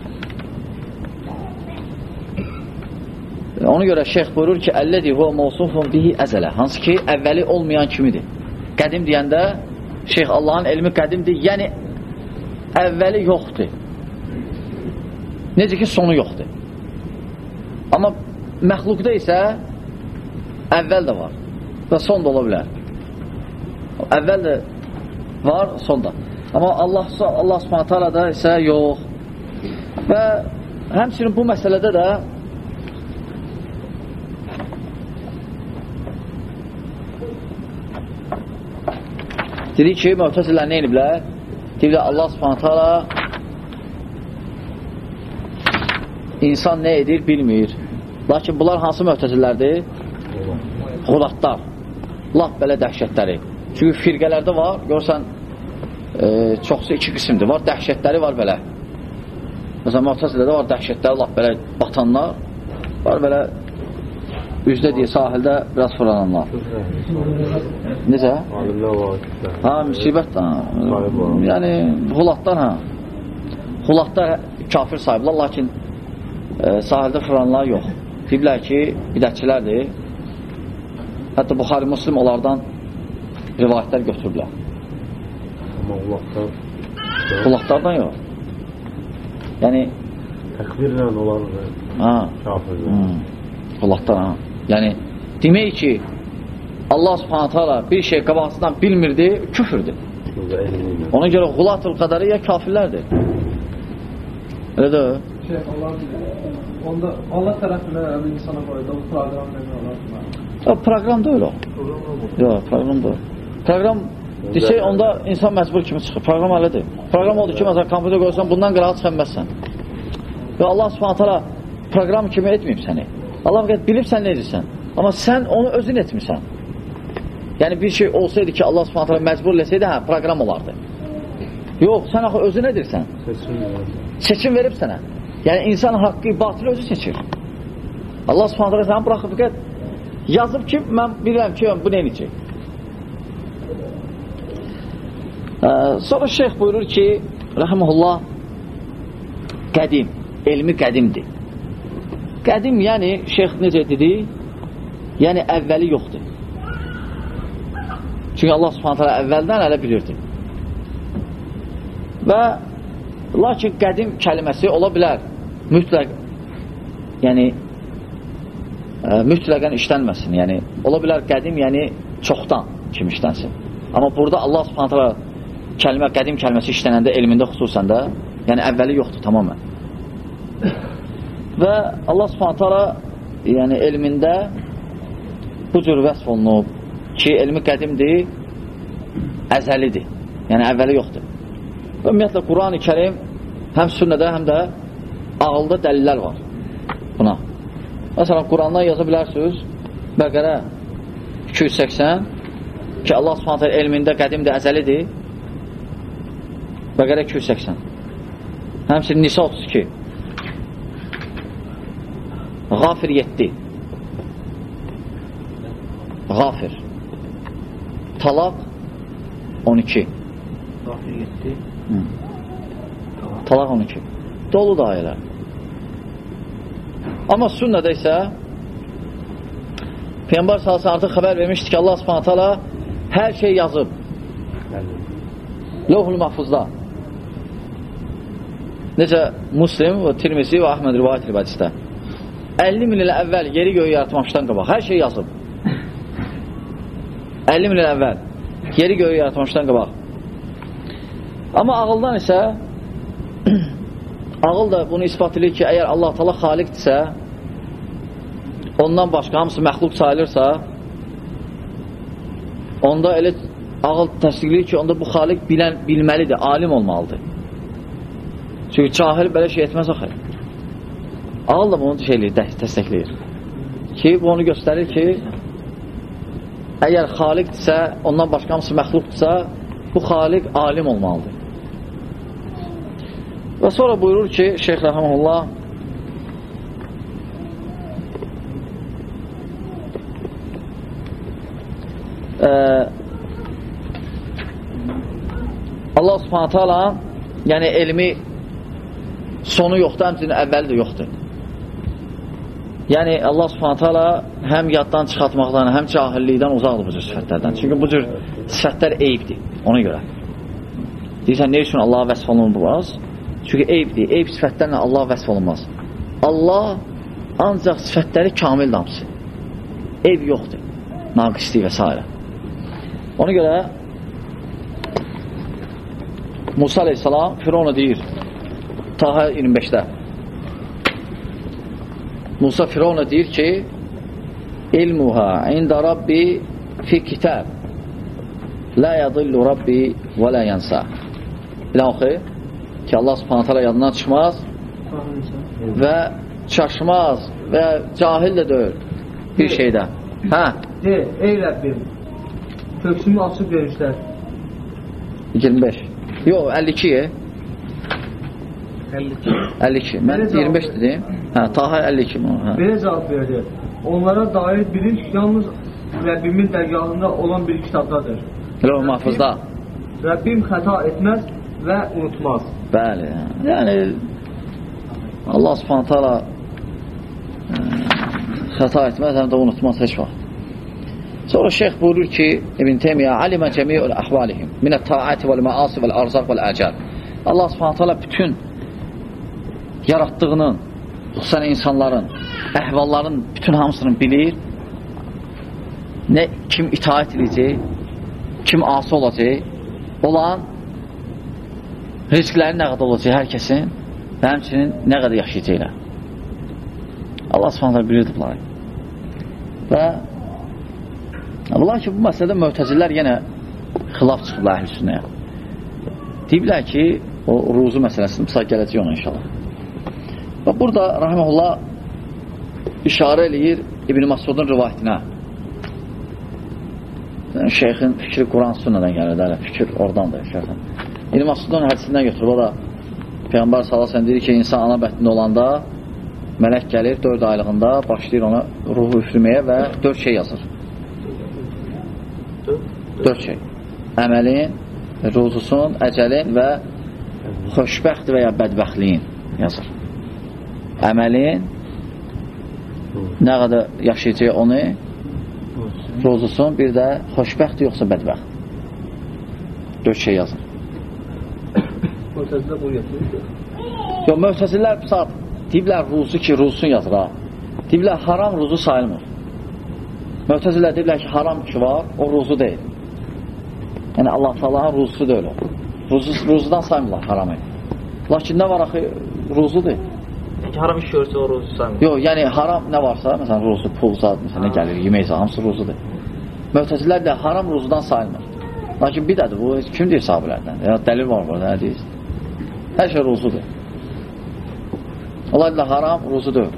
Ona görə şeyx buyurur ki, əlləzi huvə mevsufun bihi əzələ. Hansı ki, əvvəli olmayan kimidir. Qədim deyəndə, şeyx Allahın elmi qədimdir, yəni əvvəli yoxdur. Necə ki, sonu yoxdur. Amma məxluqda isə əvvəl də var və son da ola bilər. Əvvəl də var, son da. Amma Allah, Allah subhanət hala da isə yox. Və həmçinin bu məsələdə də dedik ki, mühtəzilər nə eliblər? Deyiblər, Allah subhanət hala insan nə edir, bilmir. Lakin bunlar hansı mühtəzillərdir? Xulatlar. Laf belə dəhşətləri. Çünki firqələrdə var, görsən, e, çoxsu iki qismdir. Var, dəhşətləri var belə. Məsələn, mühtəzillərdə var, dəhşətləri, laf belə batanlar. Var belə üzdə deyə sahildə biraz fırlananlar. Necə? Ha, müsibət da. Yəni, xulatlar, ha. Xulatlar kafir sahiblər, lakin e, sahildə fırlananlar yox. Deyiblər ki, bidətçilərdir. Hətta Buxari Müslim onlardan rivayətlər götürürlər. Amma xulaqlar... Xulaqlardan yox. Yəni... Təkbirlə olar kafirlər. Xulaqlar, ha. Yəni, demək ki, Allah subhanətə ala bir şey qabaqsından bilmirdi, küfürdür. Ona görə xulatıl qədəri ya kafirlərdir. Elə də o? Şey, Allah onda Allah tərəfindən bir insana qoydu, o proqram nə olar? O proqram da öyle o. Yox, proqram da öyle. Proqram desək, onda insan məcbur kimi çıxır. Proqram ələdir. Proqram odur ki, məsələn, kompüter qoysan, bundan qırağa çıxanməzsən. Və Allah subhanət hala proqram kimi etməyib səni. Allah bilib sən nə edirsən. Amma sən onu özün etmirsən. Yəni bir şey olsaydı ki, Allah subhanət hala məcbur eləsəydi, hə, proqram olardı. Yox, sən axı özün edirsən. Seçim verib sənə. Yəni insan haqqı, batili özü seçir. Allah subhanət hala səni bıraxıb, fəqət yazıb ki, mən bilirəm ki, bu neyəcək. Sonra şeyx buyurur ki, rəhəməhullah, qədim, elmi qədimdir. Qədim, yəni, şeyx necə dedi? Yəni, əvvəli yoxdur. Çünki Allah subhanət hələ əvvəldən hələ bilirdi. Və lakin qədim kəliməsi ola bilər, mütləq, yəni, mütləqən işlənməsin, yəni, ola bilər qədim, yəni, çoxdan kim işlənsin. Amma burada Allah subhanət hələ kəlmə, qədim kəlməsi işlənəndə, elmində xüsusən də, yəni, əvvəli yoxdur, tamamən. Və Allah subhanət hələ, yəni, elmində bu cür vəsf olunub ki, elmi qədimdir, əzəlidir, yəni, əvvəli yoxdur. Və ümumiyyətlə, Quran-ı Kərim həm sünnədə, həm də ağılda dəlillər var buna. Məsələn, Qurandan yaza bilərsiniz, Bəqərə iki yüz səksən ki, Allah subhanət hələ elmində qədimdir, əzəlidir, Bəqərə iki yüz səksən. Həmçinin Nisa otuz iki. Qafir yeddi. Qafir. Talaq on iki. Qafir yeddi. Talaq on iki. Dolu da ayələr. Amma sünnədə isə Peyğəmbər sallallahu artıq xəbər vermişdi ki, Allah subhanət hala hər şey yazıb. Lövh-ül Mahfuzda. Necə Muslim və Tirmizi və Əhməd rivayət edib hədisdə. əlli min il əvvəl yeri göyü yaratmamışdan qabaq hər şey yazıb. əlli min il əvvəl yeri göyü yaratmamışdan qabaq. Amma ağıldan isə ağıl da bunu ispat edir ki, əgər Allah Taala xaliqdirsə, ondan başqa hamısı məxluq sayılırsa, onda elə ağıl təsdiqləyir ki, onda bu xaliq bilən, bilməlidir, alim olmalıdır. Çünki cahil belə şey etməz axı. Ağıl da bunu şeyləyir, təsdiqləyir. Ki, bu onu göstərir ki, əgər xaliqdirsə, ondan başqa hamısı məxluqdirsə, bu xaliq alim olmalıdır. Və sonra buyurur ki, Şeyx Rəhəməhullah, e, Allah Subhanahu Taala yəni elmi sonu yoxdur, həmçinin əvvəli də yoxdur. Yəni Allah Subhanahu Taala həm yaddan çıxartmaqdan, həm cahillikdən uzaqdır bu cür sifətlərdən. Çünki bu cür sifətlər eyibdir, ona görə. Deyirsən, nə üçün Allaha vəsf olunmaz? Çünki eyibdir, eyib sifətlərlə Allah vəsf olunmaz. Allah ancaq sifətləri kamil damsı. Eyb yoxdur, naqislik və s. Ona görə Musa aleyhissalam Firavuna deyir, Taha iyirmi beşdə Musa Firavuna deyir ki, ilmuha ində Rabbi fi kitab la yadillu Rabbi və la yansa. Bilən oxu ki, Allah Subhanahu Taala yadından çıxmaz və çaşmaz və cahil də deyil bir şeydə. Hə? De, ey Rəbbim, köksümü açıb vermişlər. iyirmi beş. Yox, əlli iki. əlli iki. Mən iyirmi beş dedim. Hə, Taha əlli iki. Hə. Belə cavab verdi. Onlara dair bilinç yalnız Rəbbimin dərgahında olan bir kitabdadır. Lövh-ül Mahfuzda. Rəbbim xəta etməz və unutmaz. Bəli. Yəni Allah Subhanahu Taala xəta etməz, həm də unutmaz heç vaxt. Sonra şeyx buyurur ki, İbn Teymiyyə alimə cəmi'ül əhvalihim minət taati vəl məasi vəl arzaq vəl əcəl. Allah Subhanahu Taala bütün yaratdığının, xüsusən insanların, əhvalların bütün hamısını bilir. Nə kim itaat edəcək, kim asi olacaq, olan rizqləri nə qədər olacaq hər kəsin və həmçinin nə qədər yaşayacaqlar. Allah Subhanahu Taala bilirdi bunları. Və bunlar ki, bu məsələdə mötəzilər yenə xilaf çıxıblar əhl-i sünnəyə. Deyiblər ki, o ruzu məsələsini misal gələcək ona inşallah. Və burada Rahiməhullah işarə eləyir İbn Masudun rivayətinə. Şeyxin fikri Quran sünnədən gəlir, dələ, fikir oradandır. Şeyxin. İbn Masudun hədisindən götürür. O da Peyğəmbər sallallahu əleyhi və səlləm deyir ki, insan ana bətnində olanda mələk gəlir dörd aylığında, başlayır ona ruhu üfürməyə və dörd şey yazır. Dörd şey. Əməlin, ruzusun, əcəlin və xoşbəxt və ya bədbəxtliyin yazır. Əməlin nə qədər yaşayacaq onu, ruzusun, bir də xoşbəxt yoxsa bədbəxt. Dörd şey yazır. Möhtəzilər bunu getirir. Yox, möhtəzilər bu saat deyiblər ruzu ki, ruzusun yazır ha. Deyiblər haram ruzu sayılmır. Möhtəzilər deyiblər ki, haram ki var, o ruzu deyil. Yəni Allah Taala'nın ruzusu deyil o. Ruzu, ruzudan saymırlar haramı. Lakin nə var axı, ruzudur. Yəni haram iş görsə o ruzu saymır. Yox, yəni haram nə varsa, məsələn ruzu, pul zad, məsələn nə gəlir, yeməksə, hamısı ruzudur. Möhtəzilər də haram ruzudan sayılmır. Lakin bir dədir, bu kim deyir sahabilərdən? Ya dəlil var burada, nə deyir? Hər şey ruzudur. Allah ilə haram ruzudur.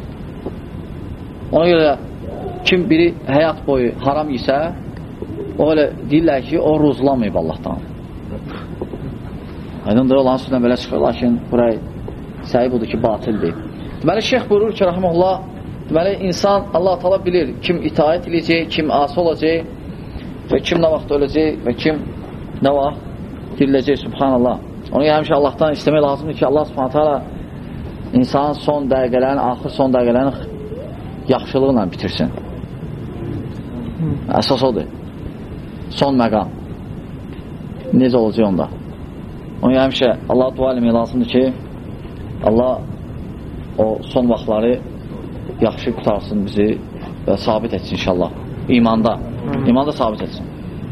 Ona görə kim biri həyat boyu haram isə, o elə deyirlər ki, o ruzulamayıb Allahdan. Aydındır, olan sündən belə çıxır, lakin burayı səhi budur ki, batildir. Deməli, şeyx buyurur ki, rəhməhullah, deməli, insan, Allah Taala bilir, kim itaət edəcək, kim asi olacaq və kim nə vaxt öləcək və kim nə vaxt diriləcək, subhanallah. Ona görə həmişə Allahdan istəmək lazımdır ki, Allah subhanət hala insanın son dəqiqələrini, axır son dəqiqələrini yaxşılıqla bitirsin. Əsas odur. Son məqam. necə olacaq onda? Onun həmişə Allah dua eləmək lazımdır ki, Allah o son vaxtları yaxşı qutarsın bizi və sabit etsin inşallah. İmanda. İmanda sabit etsin.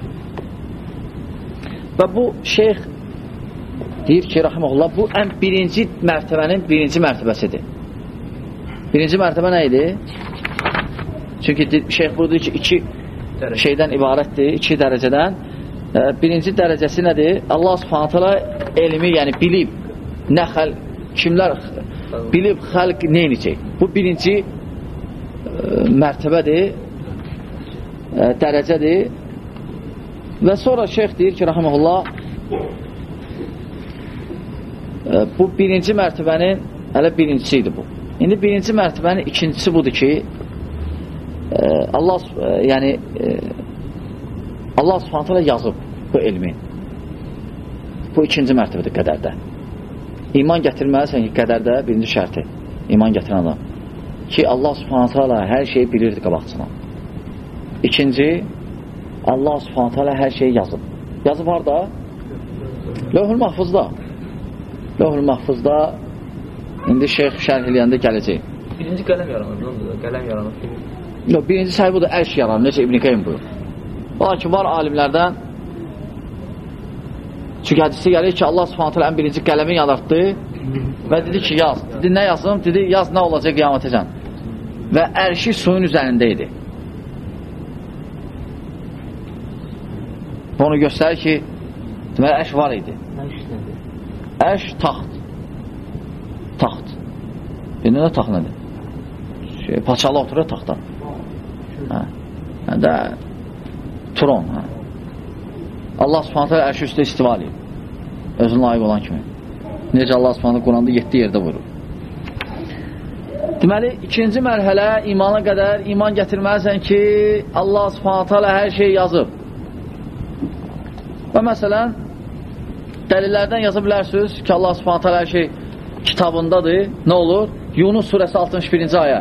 Və bu şeyx deyir ki, rahiməhullah, bu ən birinci mərtəbənin birinci mərtəbəsidir. Birinci mərtəbə nə idi? Çünki şeyx burada ki, iki şeydən ibarətdir, iki dərəcədən. Birinci dərəcəsi nədir? Allah subhanət hələ elmi, yəni bilib, nə xəlq, kimlər bilib xəlq nə edəcək? Bu birinci ə, mərtəbədir, ə, dərəcədir. Və sonra şeyx deyir ki, rahiməhullah, ə, bu birinci mərtəbənin hələ birincisi idi bu. İndi birinci mərtəbənin ikincisi budur ki, ə, Allah, ə, yəni, ə, Allah subhanət hələ yazıb bu elmi. Bu ikinci mərtəbədir qədərdə. İman gətirməlisən ki, qədərdə birinci şərti. İman gətirən adam. Ki, Allah subhanət hələ hər şeyi bilirdi qabaqçına. İkinci, Allah subhanət hələ hər şeyi yazıb. Yazıb harada? Lövhül Mahfuzda. Lövhül Mahfuzda indi şeyx şərh eləyəndə gələcək. Birinci qələm yaranır, qələm yaranır. Yox, birinci sahibi o da ərş yaranır, necə İbn-i Qeym buyur. Lakin var alimlərdən, çünki hədisi gəlir ki, Allah subhanət hələ ən birinci qələmi yaratdı və dedi ki, yaz. Dedi, nə yazım? Dedi, yaz nə olacaq qiyamətəcən. Və ərşi suyun üzərində idi. Bunu göstərir ki, deməli, ərş var idi. Ərş taxt. Taxt. Bində nə taxt nədir? Şey, paçalı oturur taxtda. Hə. Hə də Turon. Hə. Allah subhanət hələ ərşi üstə istiva eləyib. Özünə layiq olan kimi. Necə Allah subhanət Quranda yeddi yerdə vurur. Deməli, ikinci mərhələ imana qədər iman gətirməlisən ki, Allah subhanət hələ hər şey yazıb. Və məsələn, dəlillərdən yaza bilərsiniz ki, Allah subhanət hələ hər şey kitabındadır. Nə olur? Yunus surəsi altmış birinci ayə.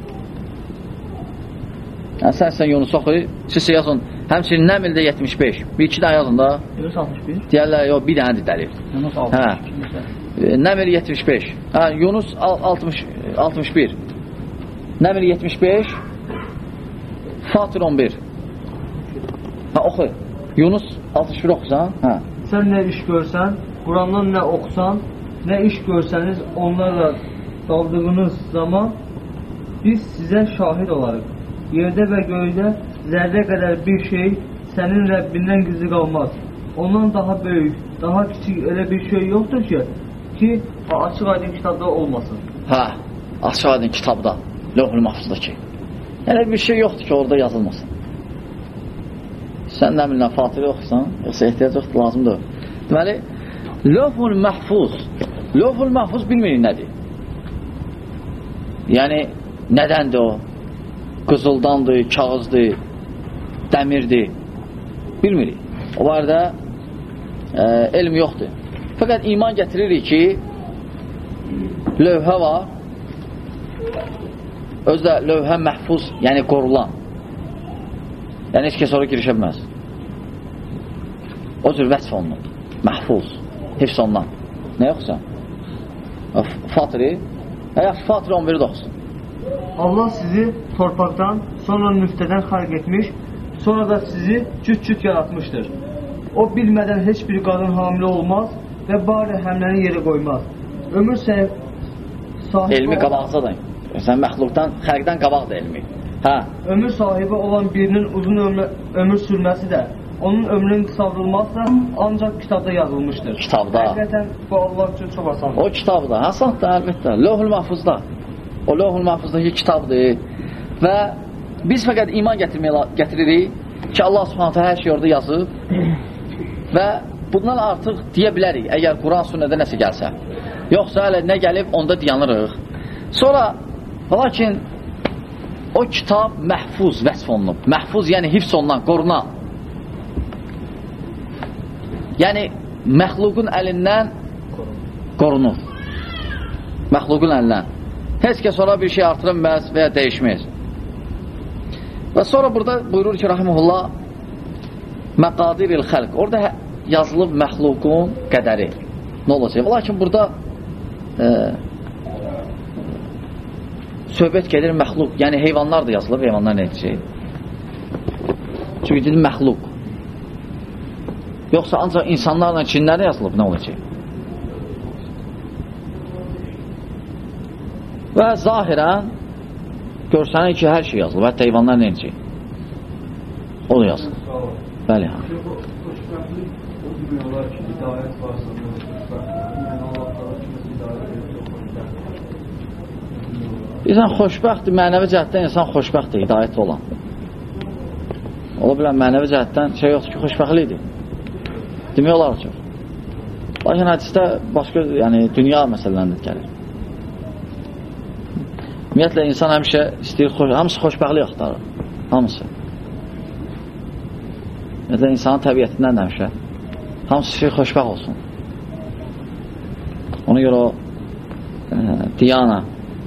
Yəni, sən sən Yunus oxu, sizsə yazın. Həmçinin Nəmildə yetmiş beş. Bir iki dənə yazın da. Yunus altmış bir. Deyərlər, yox, bir dənədir dəlil. Yunus altmış bir. Hə. Nəmil yetmiş beş. Hə, Yunus altmış bir. Nəmil yetmiş beş. Fatir on bir. Hə, oxu. Yunus altmış bir oxusan. Hə. Sən nə iş görsən, Qurandan nə oxusan, nə iş görsəniz, onlarla qaldığınız zaman biz sizə şahid olarıq. Yerdə və göydə zərrə qədər bir şey sənin Rəbbindən gizli qalmaz. Ondan daha böyük, daha kiçik elə bir şey yoxdur ki, ki açıq aydın kitabda olmasın. Hə, açıq aydın kitabda, Lövhül Mahfuzdakı. Yəni bir şey yoxdur ki, orada yazılmasın. Sən nə bilən, Fatihə oxusan, yoxsa ehtiyac yoxdur, lazımdır. Deməli, Lövhül Mahfuz, Lövhül Mahfuz bilmirik nədir. Yəni, nədəndir o? Qızıldandır, kağızdır, dəmirdir. Bilmirik. O barədə e, elm yoxdur. Fəqət iman gətiririk ki, lövhə var, özdə lövhə məhfuz, yəni qorulan. Yəni, heç kəs oraya girişə bilməz. O cür vəsf olunur. Məhfuz, hifz olunan. Nə yoxsa? Fatiri? Hə, yaxşı, Fatiri on biri oxusun. Allah sizi torpaqdan, sonra nüftədən xalq etmiş, sonra da sizi cüt-cüt yaratmışdır. O bilmədən heç bir qadın hamilə olmaz və bari həmləni yeri qoymaz. Ömür sahibi... Elmi qabaqcadır. Sən məxluqdan, xəlqdən qabaqdır elmi. Hə. Ömür sahibi olan birinin uzun ömrü, ömür sürməsi də, onun ömrünün qısaldılması da ancaq kitabda yazılmışdır. Kitabda. Həqiqətən bu Allah üçün çox asandır. O kitabda, asandır, əlbəttə. Lövhül Mahfuzda. O Lövhül Mahfuzdakı kitabdır və biz fəqət iman gətiririk ki, Allah subhanətə hər şey orada yazıb və bundan artıq deyə bilərik, əgər Quran sünnədə nəsə gəlsə. Yoxsa hələ nə gəlib, onda dayanırıq. Sonra, lakin o kitab məhfuz vəsf olunub. Məhfuz, yəni hifz olunan, qorunan. Yəni, məxluqun əlindən qorunur. Məxluqun əlindən. Heç kəs ona bir şey artırılməz və ya dəyişməz. Və sonra burada buyurur ki, rahiməhullah, məqadiril xəlq. Orada yazılıb məxluqun qədəri. Nə olacaq? Lakin burada e, söhbət gedir məxluq, yəni heyvanlar da yazılıb, heyvanlar nə edəcək? Çünki dedim məxluq. Yoxsa ancaq insanlarla cinlər yazılıb, nə olacaq? Və zahirən görsənir ki, hər şey yazılıb, hətta heyvanlar nə edəcək? O da yazılıb. Bəli, ha. Xoşbəxtlik o demək olar ki, hidayət varsa, yəni Allah'tan kimisi hidayət edir, xoşbəxt. İnsan xoşbəxtdir, mənəvi cəhətdən insan xoşbəxtdir, hidayətli olan. Ola bilən mənəvi cəhətdən şey yoxdur ki, xoşbəxtlikdir. Demək olar ki. Lakin hədisdə başqa, yəni dünya məsələlərində gəlir. Ümumiyyətlə, insan həmişə istəyir, hamısı xoşbəxtlik axtarır. Hamısı. Ümumiyyətlə, insanın təbiyyətindən həmişə hamısı istəyir, xoşbəxt olsun. Ona görə o e, Diana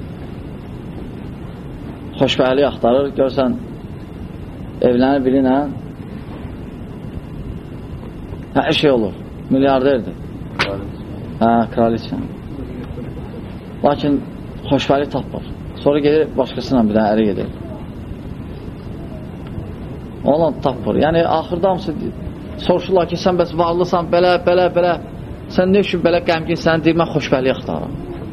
xoşbəxtlik axtarır. Görsən, evlənir birinə hər şey olur. Milyarderdir. Hə, kraliçə. Lakin xoşbəxtlik tapmır. Sonra gedir, başqasıyla bir dənə əri gedir. Onunla tapmır. Yəni, axırda hamısı soruşurlar ki, sən bəs varlısan, belə, belə, belə. Sən nə üçün belə qəmginsən, deyir, mən xoşbəxtlik axtarım.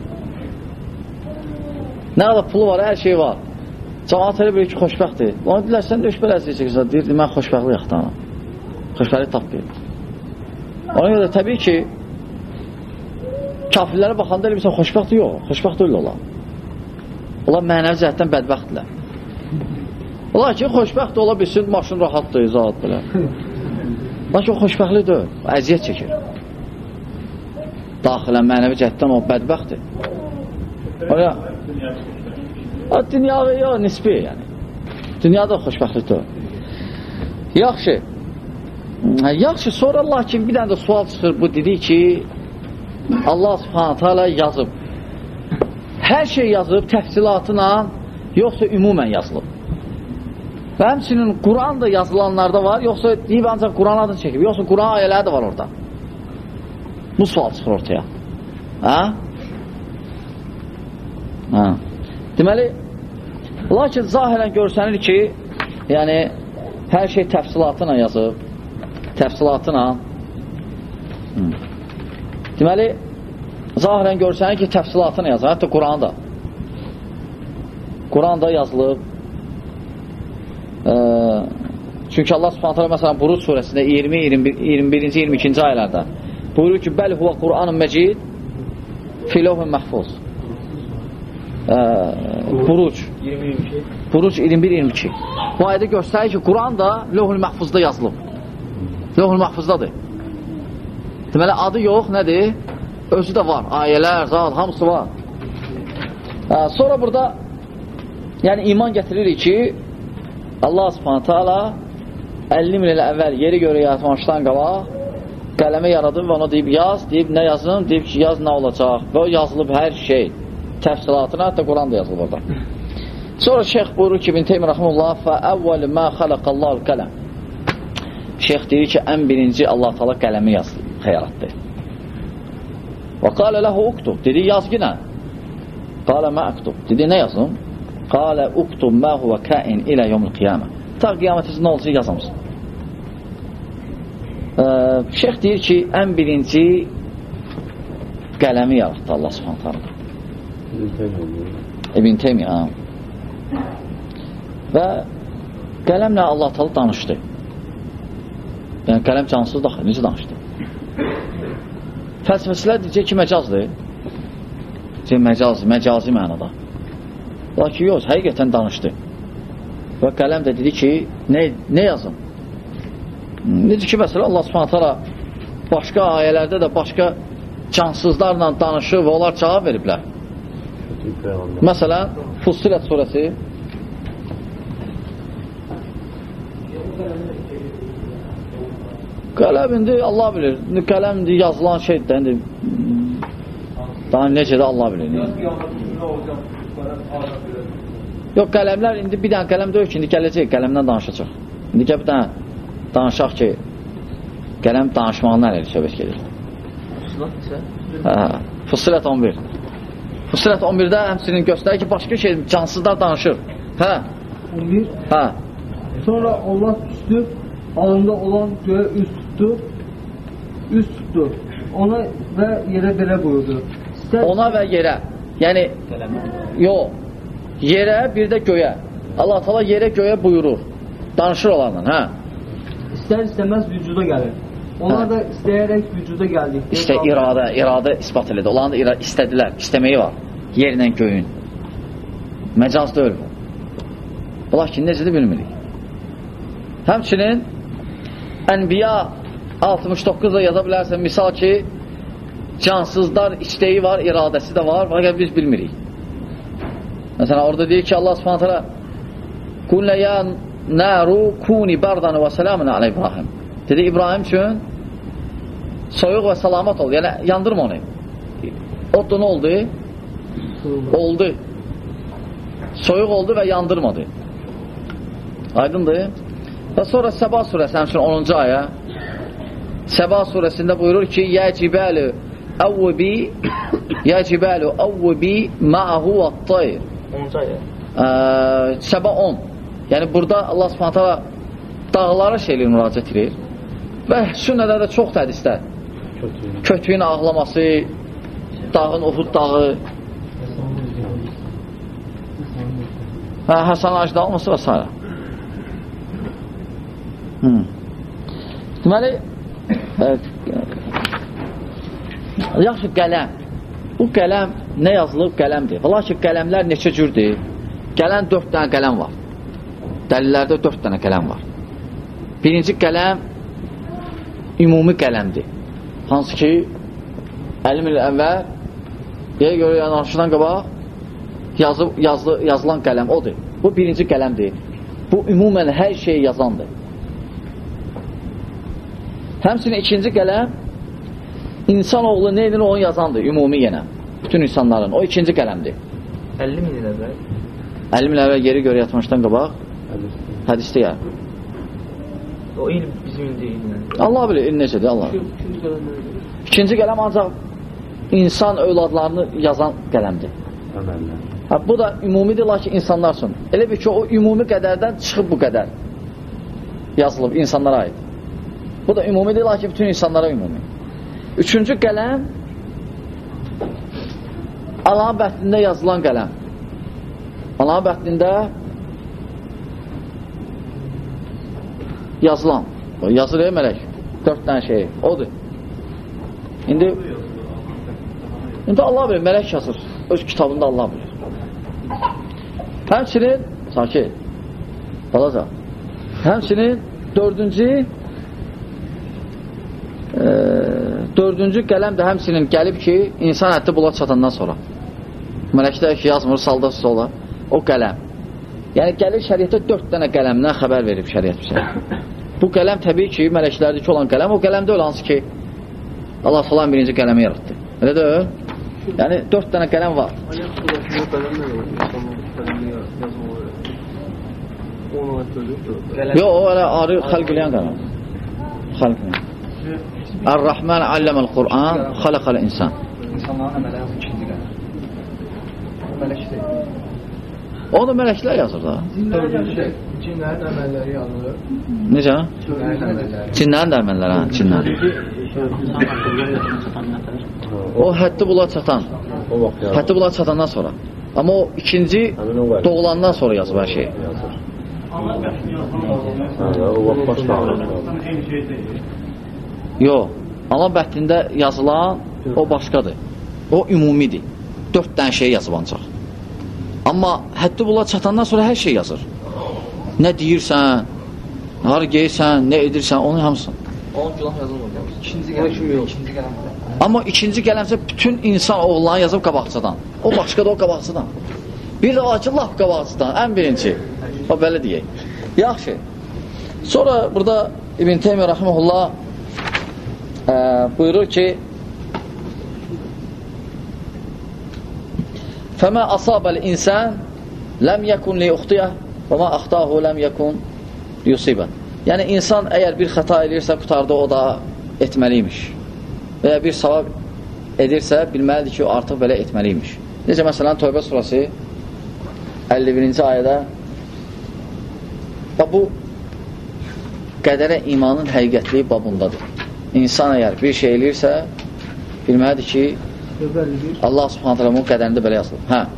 Nə qədər pulu var, hər şey var. Cəmaat elə bilir ki, xoşbəxtdir. Ona deyirlər, sən də üç belə əziyyəcəksən, deyir, mən xoşbəxtlik axtarım. Xoşbəxtlik tapmır. Ona görə də təbii ki, kafirlərə baxanda elə bilsən, xoşbəxtdir, yox, xoşbəxt deyil olar. Onlar mənəvi cəhətdən bədbəxtdirlər. Olar ki, xoşbəxt ola bilsin, maşın rahatdır, zat belə. Lakin o xoşbəxtlik deyil, əziyyət çəkir. Daxilən mənəvi cəhətdən o bədbəxtdir. Oraya dünyada yox, nisbi yəni. Dünyada xoşbəxtlik deyil. Yaxşı. Yaxşı, sonra lakin bir dənə də sual çıxır, bu dedik ki, Allah subhanətə alə yazıb. Hər şey yazıb təfsilatına, yoxsa ümumən yazılıb. Və həmçinin Quran da yazılanlarda var, yoxsa deyib ancaq Quran adını çəkib, yoxsa Quran ayələri də var orada. Bu sual çıxır ortaya. Hə? Hə. Deməli, lakin zahirən görsənir ki, yəni, hər şey təfsilatına yazıb, təfsilatına. Hmm. Deməli, zahirən görsənir ki, təfsilatına yazılıb, hətta Quranda. Quranda yazılıb. Ee, çünki Allah subhanət hələ məsələn Buruc surəsində iyirmi, iyirmi birinci, iyirmi ikinci ayələrdə buyurur ki, bəl huvə Qur'anın məcid filohun məhfuz. Ee, Buruc Buruc iyirmi bir, iyirmi iki. Bu ayədə göstərir ki, Quran da lövhül məhfuzda yazılıb. Lövhül məhfuzdadır. Deməli, adı yox, nədir? Özü də var. Ayələr, zat, hamısı var. Ee, sonra burada yəni iman gətiririk ki, Allah subhanətə alə əlli min ilə əvvəl yeri görə yaratmamışdan qabaq qələmi yaradıb və ona deyib yaz, deyib nə yazın, deyib ki yaz nə olacaq və o yazılıb hər şey təfsilatına, hətta Quran da yazılıb orada. Sonra şeyx buyurur ki, İbn Teymiyyə rəhməhullah fəəvvəl mə xələqəllahul qələm. Şeyx deyir ki, ən birinci Allah təala qələmi yazdı, yaratdı. Və qalə ləhu uktub, dedi yaz yenə. Qalə mə uktub, dedi nə yazım? Qalə uktub mə huvə kəin ilə yomul qiyamə. Ta qiyamətəsi nə olacaq yazamsın. Ee, şeyx deyir ki, ən birinci qələmi yaratdı Allah subhanətə alə. İbn Teymiyyə. Və qələmlə Allah təala danışdı. Yəni qələm cansız daxil, necə danışdı? Fəlsəfəçilər deyəcək ki, məcazdır. Deyəcək, məcazi, məcazi mənada. Lakin yox, həqiqətən danışdı. Və qələm də dedi ki, nə, nə yazım? Necə ki, məsələn, Allah subhanətə alə başqa ayələrdə də başqa cansızlarla danışır və onlar cavab veriblər. Məsələn, Fussilət surəsi qələm indi Allah bilir. Qələm indi yazılan şeydir. İndi daha necə də Allah bilir. Yox, qələmlər indi bir dənə qələm deyil ki, indi gələcək, qələmdən danışacaq. İndi gəl bir dənə danışaq ki, Qələm danışmağından elə söhbət gedir. Hə, Fussilat on bir. Fussilat on birdə həmçinin göstərir ki, başqa şey, cansızlar danışır. Hə? on bir. Hə. Sonra Allah düşdü, alında olan göğe üst tutdu, üst tutdu. Ona və yerə belə buyurdu. İstər... Ona və yerə. Yəni, yox. Yerə, bir də göyə. Allah Teala yerə, göyə buyurur. Danışır olanla, hə? İstər istəməz vücuda gəlir. Onlar hə. Da istəyərək vücuda gəldik. İşte iradə, iradə ispat elədi. Onlar da iradə, istədilər, istəməyi var. Yerlə göyün. Məcaz deyil bu. Bu lakin necədir bilmirik. Həmçinin Ənbiya altmış doqquzda yaza bilərsən, misal ki, cansızlar istəyi var, iradəsi də var, fakat biz bilmirik. Məsələn, orada deyir ki, Allah subhanət hələ Qullə ya nəru kuni bərdanı və səlamını alə İbrahim. Dedi, İbrahim üçün soyuq və salamat ol. Yəni, yandırma onu. Odda nə oldu? Oldu. Soyuq oldu və yandırmadı. Aydındır. Və sonra Səba surəsi, həmçinin onuncu aya Səba surəsində buyurur ki, Yə cibəlu əvvəbi Yə cibəlu əvvəbi ma'ahu və-t-tayr. onuncu aya. Səba on. Yəni, burada Allah subhanət hələ dağlara şeylə müraciət edir. Və sünnədə də çox hədislər. Kötüyün ağlaması, dağın Uhud dağı, və Həsən Acda olması və s. Hmm. Deməli, e, yaxşı qələm. Bu qələm nə yazılıb? Qələmdir. Valla ki, qələmlər neçə cürdür? Qələm dörd dənə qələm var. Dəlillərdə dörd dənə qələm var. Birinci qələm ümumi qələmdir. Hansı ki, elm-i əvvəl deyə görə yanaşıdan qabaq yazı, yazı, yazılan qələm odur. Bu birinci qələmdir. Bu ümumən hər şey yazandır. Həmçinin ikinci qələm insanoğlu nə edir, onu yazandır, ümumi yenə. Bütün insanların. O ikinci qələmdir. əlli min il əvvəl. əlli min əvvəl yeri görə yatmışdan qabaq hədisdə yer. O il bizim il deyil. Allah bilir, il necədir, Allah bilir. İkinci qələm ancaq insan övladlarını yazan qələmdir. Ha, bu da ümumidir, lakin insanlar üçün. Elə bir ki, o ümumi qədərdən çıxıb bu qədər yazılıb, insanlara aid. Bu da ümumidir, lakin bütün insanlara ümumi. Üçüncü qələm Allahın bəhdində yazılan qələm. Allahın bəhdində yazılan. Yazır ya mələk. Dörd dənə şey. Odur. İndi İndi Allah bilir, mələk yazır. Öz kitabında Allah bilir. Həmçinin sakit. Balaca. Həmçinin dördüncü e, dördüncü qələm də həmçinin gəlib ki, insan həddi bula çatandan sonra. Mələkdə ki, yazmır, salda sola. O qələm. Yəni, gəlir şəriətdə dörd dənə qələmdən xəbər verib şəriət bizə. Bu qələm təbii ki, mələklərdəki olan qələm, o qələmdə öyle hansı ki, Allah falan birinci qələmi yaratdı. Elə də öyle? Yəni, dörd dənə qələm var. Yox, o elə arı xalq eləyən qələm. Xalq eləyən. Ər-Rahman alləməl Qur'an, xaləqəl insan. İnsanların əmələ yazır ikinci qələm. O mələk deyil. Onu mələklər yazır da. Cinlərin əməlləri yazılır. Necə? Cinlərin də əməlləri, hə, cinlərin. O həddi bula çatan. Həddi bula çatandan sonra. Amma o ikinci doğulandan sonra yazıb hər şey. Yox. Allah bəhdində yazılan o başqadır. O ümumidir. Dörd dənə şey yazıb ancaq. Amma həddi bula çatandan sonra hər şey yazır. Nə deyirsən, har geyirsən, nə edirsən, onun hamısın. on günah yazılmır. İkinci qələm yox. İkinci qələm. Amma ikinci qələmsə bütün insan oğullarını yazıb qabaqçadan. O başqa da o qabaqçadan. Bir də var ki, laf qabaqçadan, ən birinci. O belə deyək. Yaxşı. Sonra burada İbn Teymiyyə Rahiməhullah e, buyurur ki فَمَا أَصَابَ الْاِنْسَانِ لَمْ يَكُنْ لِيُخْتِيَهِ وَمَا أَخْتَاهُ لَمْ يَكُنْ لِيُصِيبَهِ. Yəni, insan əgər bir xəta edirsə, qutardı, o da etməliymiş. Və ya bir savab edirsə, bilməlidir ki, o artıq belə etməliymiş. Necə məsələn, Tövbə surası əlli birinci ayədə və bu qədərə imanın həqiqətliyi babundadır. İnsan əgər bir şey eləyirsə, bilməlidir ki, Allah subhanət hələ bunun qədərində belə yazılır. Hə?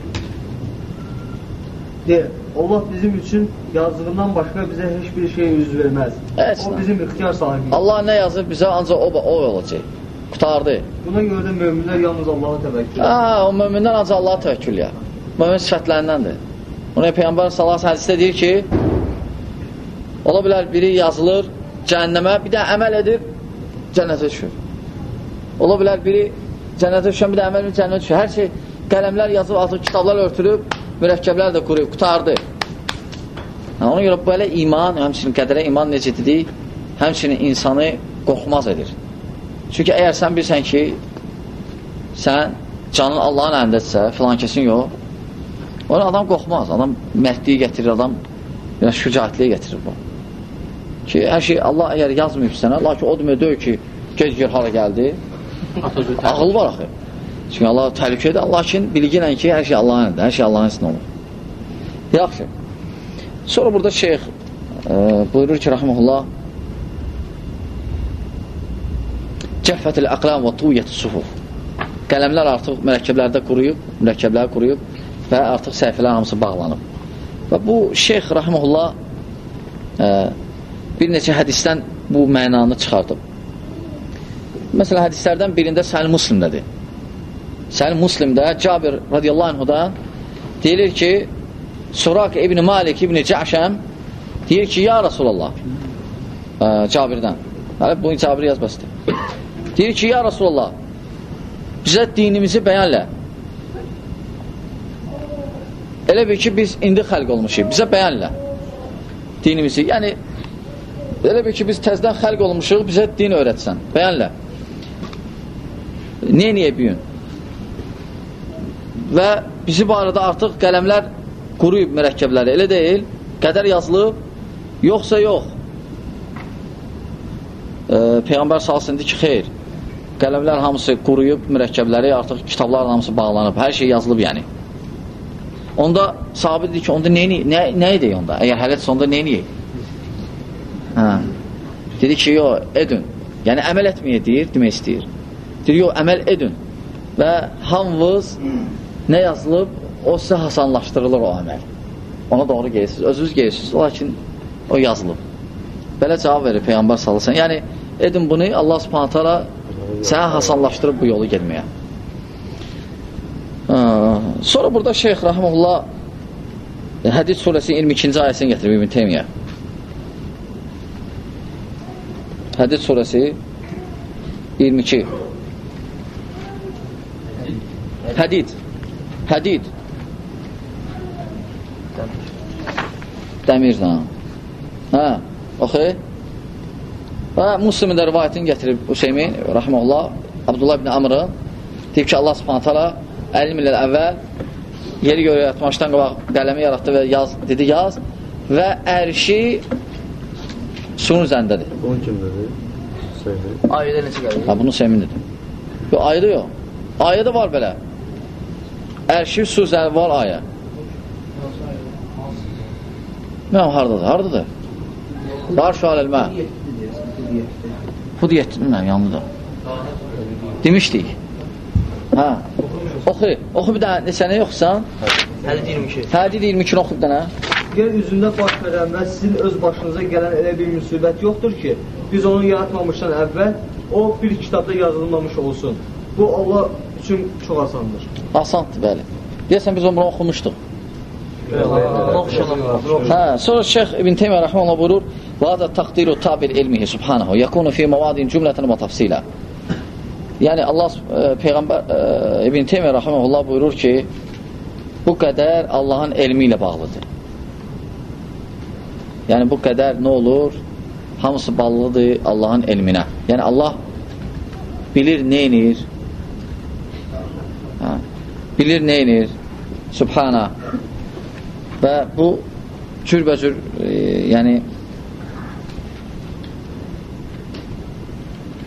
Deyir, Allah bizim üçün yazdığından başqa bizə heç bir şey yüz verməz. Evet, o bizim ixtiyar sahibimiz. Allah nə yazır bizə ancaq o, o olacaq. Qutardı. Buna görə də möminlər yalnız Allaha təvəkkül. Aa, o möminlər ancaq Allaha təvəkkül ya. Mömin sifətlərindəndir. Ona Peyğəmbər sallallahu əleyhi və səlləm hədisdə deyir ki, ola bilər biri yazılır cəhənnəmə, bir də əməl edir, cənnətə düşür. Ola bilər biri cənnətə düşən, bir də əməl edir, cənnətə düşür. Hər şey qələmlər yazıb, artıq kitablar örtülüb, mürəkkəblər də quruyub, qutardı. Ona görə belə iman, həmçinin qədərə iman necə dedik, həmçinin insanı qorxmaz edir. Çünki əgər sən bilsən ki, sən canın Allahın əlindədirsə, filan kesin yox, ona adam qorxmaz, adam mərdliyi gətirir, adam biraz şücaətliyi gətirir bu. Ki, hər şey Allah əgər yazmayıb sənə, lakin o demək deyil ki, gec-gör hara gəldi, ağıl var axı. Çünki Allah təhlükə edir, lakin bilginən ki, hər şey Allahın əlində, hər şey Allahın izni olur. Yaxşı. Sonra burada şeyx e, buyurur ki, rahmehullah, cəhfətül əqlam və tuviyyət-i sufuf. Qələmlər artıq mürəkkəblərdə quruyub, mürəkkəblər quruyub və artıq səhifələr hamısı bağlanıb. Və bu şeyx rahmehullah e, bir neçə hədisdən bu mənanı çıxardıb. Məsələn, hədislərdən birində Səhih Müslimdədir. Səhih Müslimdə Cabir radiyallahu anhudan deyilir ki, Surak ibn Malik ibn Cəşəm deyir ki, ya Rasulallah, e, Cabirdən, bu Cabir yazbasıdır. Deyir ki, ya Rasulallah, bizə dinimizi bəyanlə. Elə bir ki, biz indi xəlq olmuşuq, bizə bəyanlə dinimizi. Yəni, elə bir ki, biz təzdən xəlq olmuşuq, bizə din öyrətsən, bəyanlə. Niyə, niyə büyün? Və bizi barədə artıq qələmlər quruyub mürəkkəbləri, elə deyil, qədər yazılıb, yoxsa yox. E, Peyğəmbər salsın deyir ki, xeyr, qələmlər hamısı quruyub mürəkkəbləri, artıq kitablar hamısı bağlanıb, hər şey yazılıb yəni. Onda sahabi deyir ki, onda nə, nə, nə edək onda? Əgər hələtsə, onda nə edək? Hə. Dedi ki, yox, edin. Yəni, əməl etməyə deyir, demək istəyir. Deyir, yox, əməl edin. Və hamınız nə yazılıb, o sizə hasanlaşdırılır o əməl. Ona doğru gelirsiniz, özünüz gelirsiniz, lakin o yazılıb. Belə cavab verir Peyğəmbər sallallahu əleyhi və səlləm. Yəni, edin bunu, Allah subhanahu taala sənə hasanlaşdırıb bu yolu getməyə. Sonra burada Şeyx Rahimullah Hədid surəsi iyirmi ikinci ayəsini gətirib İbn Teymiyyə. Hədid surəsi iyirmi iki. Hədid. Hədid. Dəmirdən. Hə, oxu. Və Müslimin də rivayətini gətirib Hüseymin, rahimehullah, Abdullah ibn Amr'ın deyib ki, Allah subhanahu taala əllim ilə əvvəl yeri görə yaratmışdan qabaq qələmi yaratdı və yaz, dedi yaz və ərşi suyun üzərindədir. Onun kimdir? Hüseymin. Ayədə necə gəlir? Ha, bunu Hüseymin dedi. Yox, ayədə yox. Ayədə var belə. Ərşi su üzərində var ayə. Mən haradadır? Haradadır? Var şu aləlmə. Hudiyyət, bilməm, yanlıdır. Demişdik. Hə. Oxu, oxu bir dənə, neçəni yoxsan? Hədid iyirmi iki. Hədid iyirmi iki oxu bir dənə. Yer üzündə baş verən və sizin öz başınıza gələn elə bir müsibət yoxdur ki, biz onu yaratmamışdan əvvəl o bir kitabda yazılmamış olsun. Bu Allah üçün çox asandır. Asandır, bəli. Deyəsən, biz onu oxumuşduq. Hə, sonra Şeyx İbn Teymiyyə rəhməhullah buyurur: "Və hada təqdiru tabil ilmihi subhanahu yekunu fi mawadin cümleten və təfsilə." Yəni Allah e, Peyğəmbər e, İbn Teymiyyə rəhməhullah buyurur ki, bu qədər Allahın elmi ilə bağlıdır. Yəni bu qədər nə olur? Hamısı bağlıdır Allahın elminə. Yəni Allah bilir nə edir? Hə, bilir nə edir? Subhana. Və bu cürbəcür e, yəni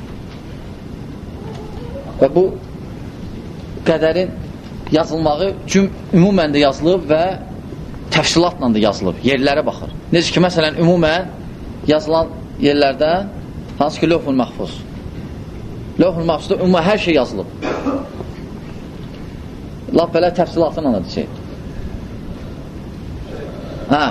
Və bu qədərin yazılmağı cüm ümumən də yazılıb və təfsilatla da yazılıb. Yerlərə baxır. Necə ki, məsələn, ümumən yazılan yerlərdən hansı ki, lövh-ül məhfuz. Lövh-ül məhfuzda ümumən hər şey yazılıb. Laf belə təfsilatla da deyəcək. Hə.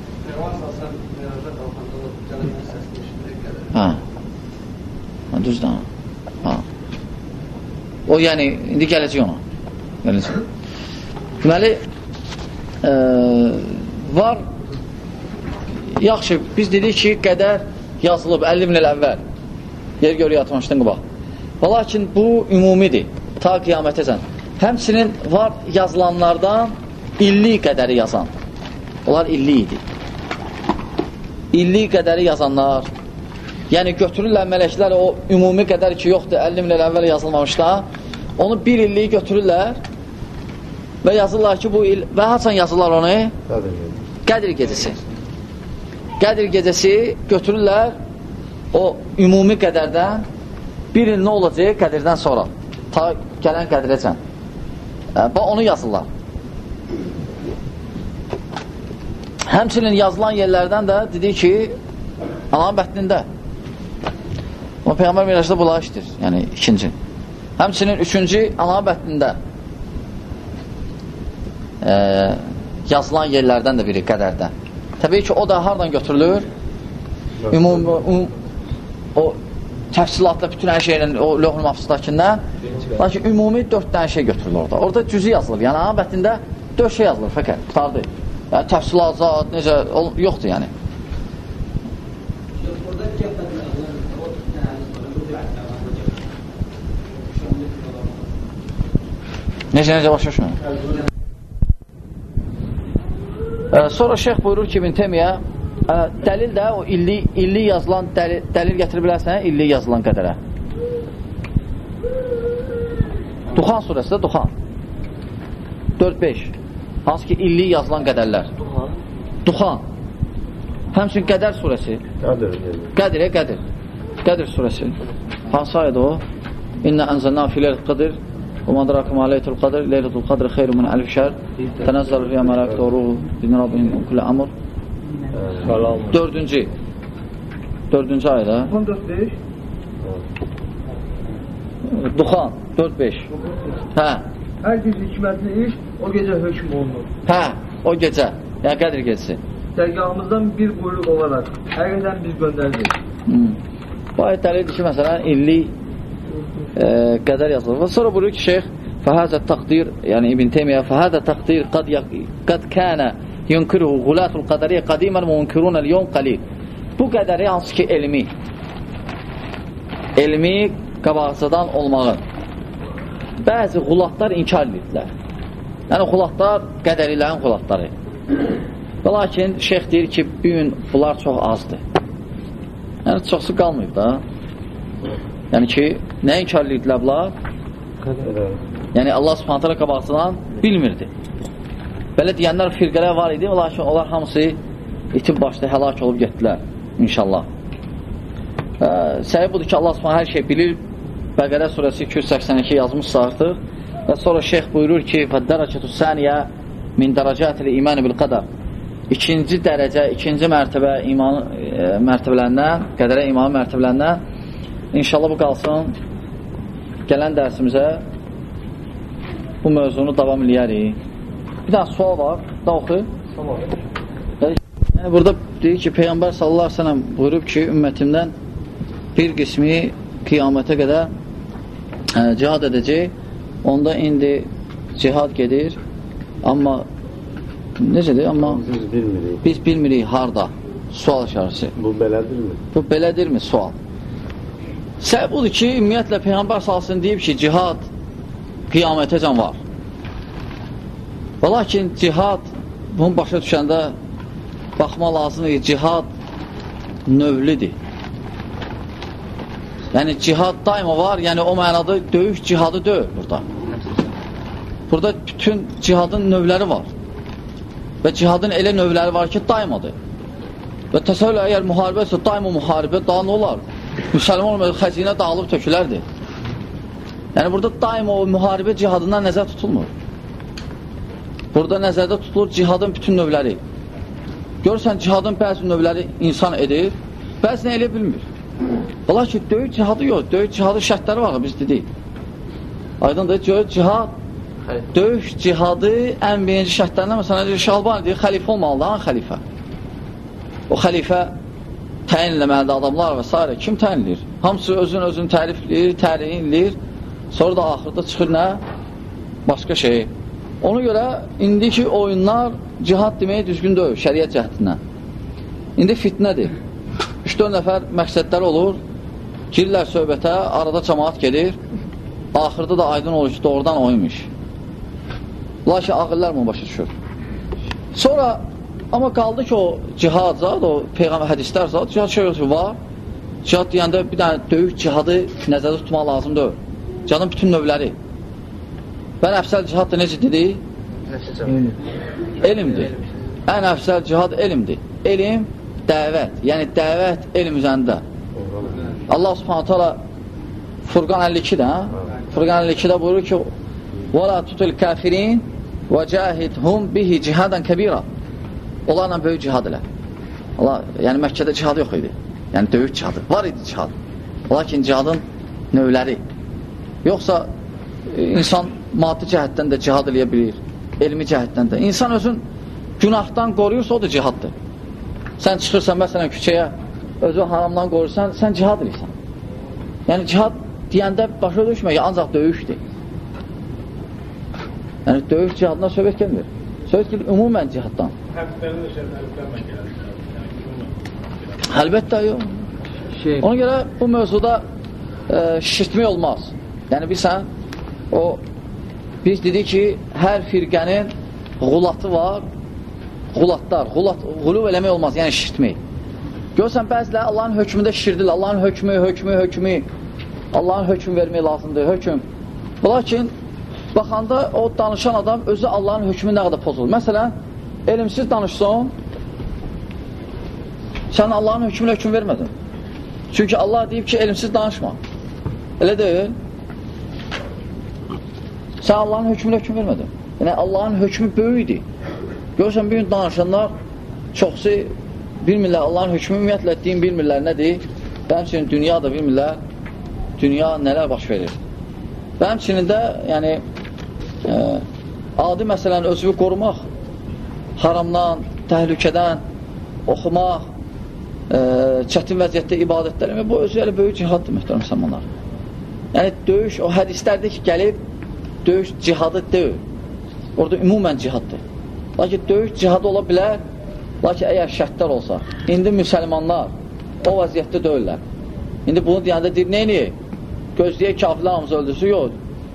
Hə. Düzdür. Hə. O, yəni, indi gələcək ona. Gələcək. Deməli, e, var, yaxşı, biz dedik ki, qədər yazılıb əlli min il əvvəl. Yer görü yatmışdan qabaq. Və lakin bu ümumidir, ta qiyamətəcən. Həmçinin var yazılanlardan illik qədəri yazan. Onlar illik idi. İllik qədəri yazanlar, yəni götürürlər mələklər o ümumi qədər ki, yoxdur, əlli min il əvvəl yazılmamışlar, onu bir illiyi götürürlər və yazırlar ki, bu il, və haçan yazırlar onu? Qədir gecəsi. Qədir gecəsi götürürlər o ümumi qədərdən bir il nə olacaq qədirdən sonra, ta gələn qədirəcən. Və onu yazırlar. Həmçinin yazılan yerlərdən də dedik ki, Allahın bətnində. O Peyğəmbər miracda bunlar işdir. Yəni ikinci. Həmçinin üçüncü Allahın bətnində. E, yazılan yerlərdən də biri qədərdən. Təbii ki, o da hardan götürülür? Ümum, um, o təfsilatla bütün hər şeylə o lövh-ül məhfuzdakından. Lakin ümumi dörd dənə şey götürülür orada. Orada cüzü yazılır. Yəni Allahın bətnində dörd şey yazılır fəqət. Qutardı. Yəni təfsilat, zat, necə, yoxdur yəni. Necə, necə başa düşmür? Ee, sonra şeyx buyurur ki, İbn Teymiyyə, e, dəlil də o illi, illi yazılan dəlil, dəlil gətirib bilərsən, illi yazılan qədərə. Duxan surəsi də Duxan. dörd beş. Hansı ki, illi yazılan qədərlər. Duxan. Duxan. Həmçin Qədər surəsi. Qədir. Qədir, Qədir. Qədir surəsi. Hansı ayədə o? İnnə ənzəlnə filəl qədir və madrakum aleytul qadr leylatul qadr xeyru min alf şər tənəzzəl fiyyə mələk doğru bin Rabbin kullə əmr. Dördüncü. Dördüncü ayədə. on dörd beş. Duxan dörd beş. Hə. Hər bir hikmətli iş o gecə hökm olunur. Hə, o gecə. Yəni Qədir gecəsi. Dərgahımızdan bir buyruq olaraq həqiqətən biz göndərdik. Hmm. Bu ayət dəlildir ki, məsələn, illik e, qədər yazılır. Və sonra buyurur ki, şeyx fəhəzə təqdir, yəni İbn Teymiyyə fəhəzə təqdir qad, qad kənə yunkiruhu qulatul qədəriyyə qadimən və yunkirunəl yom qalil. Bu qədəri hansı ki, elmi elmi qabaqcadan olmağı bəzi qulatlar inkar edirlər. Yəni, qulatlar qədərilərin qulatları. Və lakin şeyx deyir ki, bir gün bunlar çox azdır. Yəni, çoxsu qalmayıb da. Yəni ki, nə inkar edirlər bunlar? Yəni, Allah subhanət hələ qabaqcadan bilmirdi. Belə deyənlər firqələr var idi, lakin onlar hamısı itib başda həlak olub getdilər, inşallah. Səbəb budur ki, Allah subhanət hər şey bilir. Bəqərə surəsi iki yüz səksən iki yazmışsa artıq və sonra şeyx buyurur ki fəddərəcətü səniyə min dərəcətil imanı bil qədər. İkinci dərəcə, ikinci mərtəbə iman e, mərtəbələrindən, qədərə iman mərtəbələrindən inşallah bu qalsın. Gələn dərsimizə bu mövzunu davam eləyərik. Bir dənə sual var, da oxu. Yəni, burada deyir ki, Peyğəmbər sallallahu əleyhi və səlləm buyurub ki, ümmətimdən bir qismi qiyamətə qədər ə, cihad edəcək. Onda indi cihad gedir. Amma necədir? Amma biz bilmirik. Biz bilmirik harda. Sual işarəsi. Bu belədirmi? Bu belədirmi? Sual. Səbəb budur ki, ümumiyyətlə Peyğəmbər salsın deyib ki, cihad qiyamətəcən var. Və lakin cihad bunu başa düşəndə baxma lazımdır ki, cihad növlidir. Yəni cihad daima var, yəni o mənada döyüş cihadı deyil burada. Burada bütün cihadın növləri var. Və cihadın elə növləri var ki, daimadır. Və təsəvvür əgər müharibə isə daima müharibə, daha nə olar? Müsəlman olmadı, xəzinə dağılıb tökülərdir. Yəni, burada daim o müharibə cihadından nəzər tutulmur. Burada nəzərdə tutulur cihadın bütün növləri. Görürsən, cihadın bəzi növləri insan edir, bəzini elə bilmir. Ola ki, döyüş cihadı yox, döyüş cihadı şərtləri var, biz dedik. Aydındır, cihad, döyüş cihadı ən birinci şərtlərindən, məsələn, Şalbani deyir, xəlifə olmalıdır, hanı xəlifə? O xəlifə təyin eləməlidir adamlar və s. Kim təyinləyir? Hamısı özün özünü tərifləyir, təriyinləyir, sonra da axırda çıxır nə? Başqa şey. Ona görə indiki oyunlar cihad deməyi düzgün deyil, şəriət cəhdindən. İndi fitnədir. üç dörd nəfər məqsədləri olur, girirlər söhbətə, arada cəmaat gedir, axırda da aydın olur ki, doğrudan oymuş. Lakin ağıllar mı başa düşür? Sonra, amma qaldı ki, o cihad zat, o Peyğəmbər hədislər zat, cihad şey yoxdur, var. Cihad deyəndə bir dənə döyük cihadı nəzərdə tutmaq lazım deyil. Cihadın bütün növləri. Ən əfsəl cihad da necə dedik? Elmdir. Ən əfsəl cihad elmdir. Elm, dəvət. Yəni, dəvət elm üzərində. Allah subhanətə ala Furqan əlli ikidə, Furqan əlli ikidə buyurur ki, وَلَا تُتُ الْكَافِرِينَ وَجَاهِدْهُمْ بِهِ جِهَادًا كَبِيرًا. Onlarla böyük cihad elə. Allah, yəni Məkkədə cihad yox idi. Yəni döyüş cihadı. Var idi cihad. Lakin cihadın növləri. Yoxsa insan maddi cəhətdən də cihad eləyə bilir, elmi cəhətdən də. İnsan özün günahdan qoruyursa, o da cihaddır. Sən çıxırsan, məsələn, küçəyə, özü haramdan qoruyursan, sən cihad edirsən. Yəni, cihad deyəndə başa düşmək, ancaq döyüşdür. Yəni, döyüş cihadına söhbət gəlmir. Söhbət gəlir, ümumən cihaddan. Əlbəttə, yox. Şey. Ona görə bu mövzuda e, şişirtmək olmaz. Yəni, bilsən, o biz dedik ki, hər firqənin qulatı var, qulatlar, qulat, qulub eləmək olmaz, yəni şişirtmək. Görürsən, bəzilə Allahın hökmündə şişirdirlər, Allahın hökmü, hökmü, hökmü, Allahın hökm vermək lazımdır, hökm. Lakin, baxanda o danışan adam özü Allahın hökmü nə qədər pozulur. Məsələn, elmsiz danışsan, sən Allahın hökmünə hökm vermədin. Çünki Allah deyib ki, elmsiz danışma. Elə deyil. Sən Allahın hökmünə hökm vermədin. Yəni, Allahın hökmü böyükdir. Görürsən, bir gün danışanlar çoxsu bilmirlər, Allahın hökmü ümumiyyətlə din bilmirlər, nədir? Bənim üçün dünya da bilmirlər, dünya nələr baş verir. Bənim üçün də, yəni, e, adi məsələn, özünü qorumaq, haramdan, təhlükədən, oxumaq, e, çətin vəziyyətdə ibadətlər, bu özü elə böyük cihaddır, mühtərəm müsəlmanlar. Yəni, döyüş, o hədislərdə ki, gəlib, döyüş cihadı deyil. Orada ümumən cihaddır. Lakin döyüş cihadı ola bilər, lakin əgər şərtlər olsa, indi müsəlmanlar o vəziyyətdə deyirlər. İndi bunu deyəndə deyir, neyini? Gözləyək kafirlər hamısı öldürsün, yox.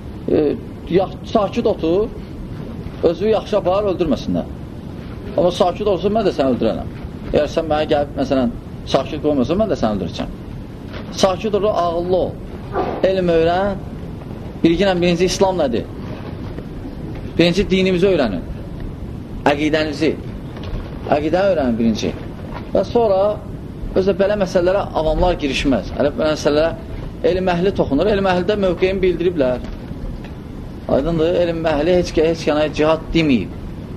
E, sakit otur, özü yaxşı apar, öldürməsinlər. Amma sakit olsun, mən də səni öldürərəm. Əgər sən mənə gəlib, məsələn, sakit qoymasın, mən də səni öldürəcəm. Sakit olur, ağıllı ol. Elm öyrən, bilginlə birinci İslam nədir? Birinci dinimizi öyrənin. Əqidənizi. Əqidəni öyrənin birinci. Və sonra özlə belə məsələlərə avamlar girişməz. Elə belə məsələlərə elm əhli toxunur. Elm əhlidə mövqeyini bildiriblər. Aydındır, elm əhli heç heç yana cihad deməyib.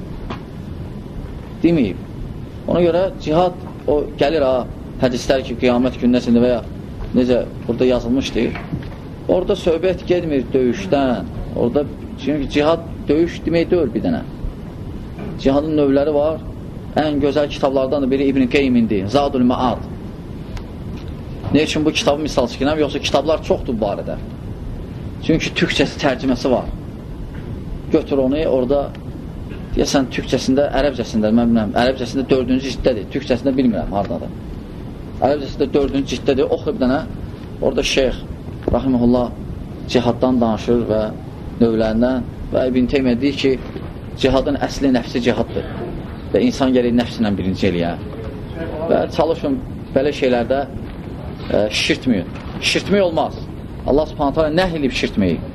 Deməyib. Ona görə cihad o gəlir ha, hədislər ki, qiyamət gündəsində və ya necə burada yazılmışdır. Orada söhbət gedmir döyüşdən. Orada, çünki cihad döyüş demək deyil bir dənə. Cihadın növləri var. Ən gözəl kitablardan da biri İbn Qeymindir. Zadul Maad. Ne üçün bu kitabı misal çəkinəm? Yoxsa kitablar çoxdur bu barədə. Çünki türkçəsi tərcüməsi var. Götür onu, orada deyəsən türkçəsində, ərəbcəsində, mən bilmirəm, ərəbcəsində dördüncü ciddədir. Türkçəsində bilmirəm, haradadır. Ərəbcəsində dördüncü ciddədir. Oxu bir dənə. Orada şeyx rahimehullah cihaddan danışır və növlərindən və İbn Teymiyyə deyir ki, cihadın əsli nəfsi cihaddır və insan gəlir nəfsinlə birinci eləyə və çalışın belə şeylərdə e, şişirtməyin. Şişirtmək olmaz. Allah subhanət hələ nəh eləyib şişirtməyi.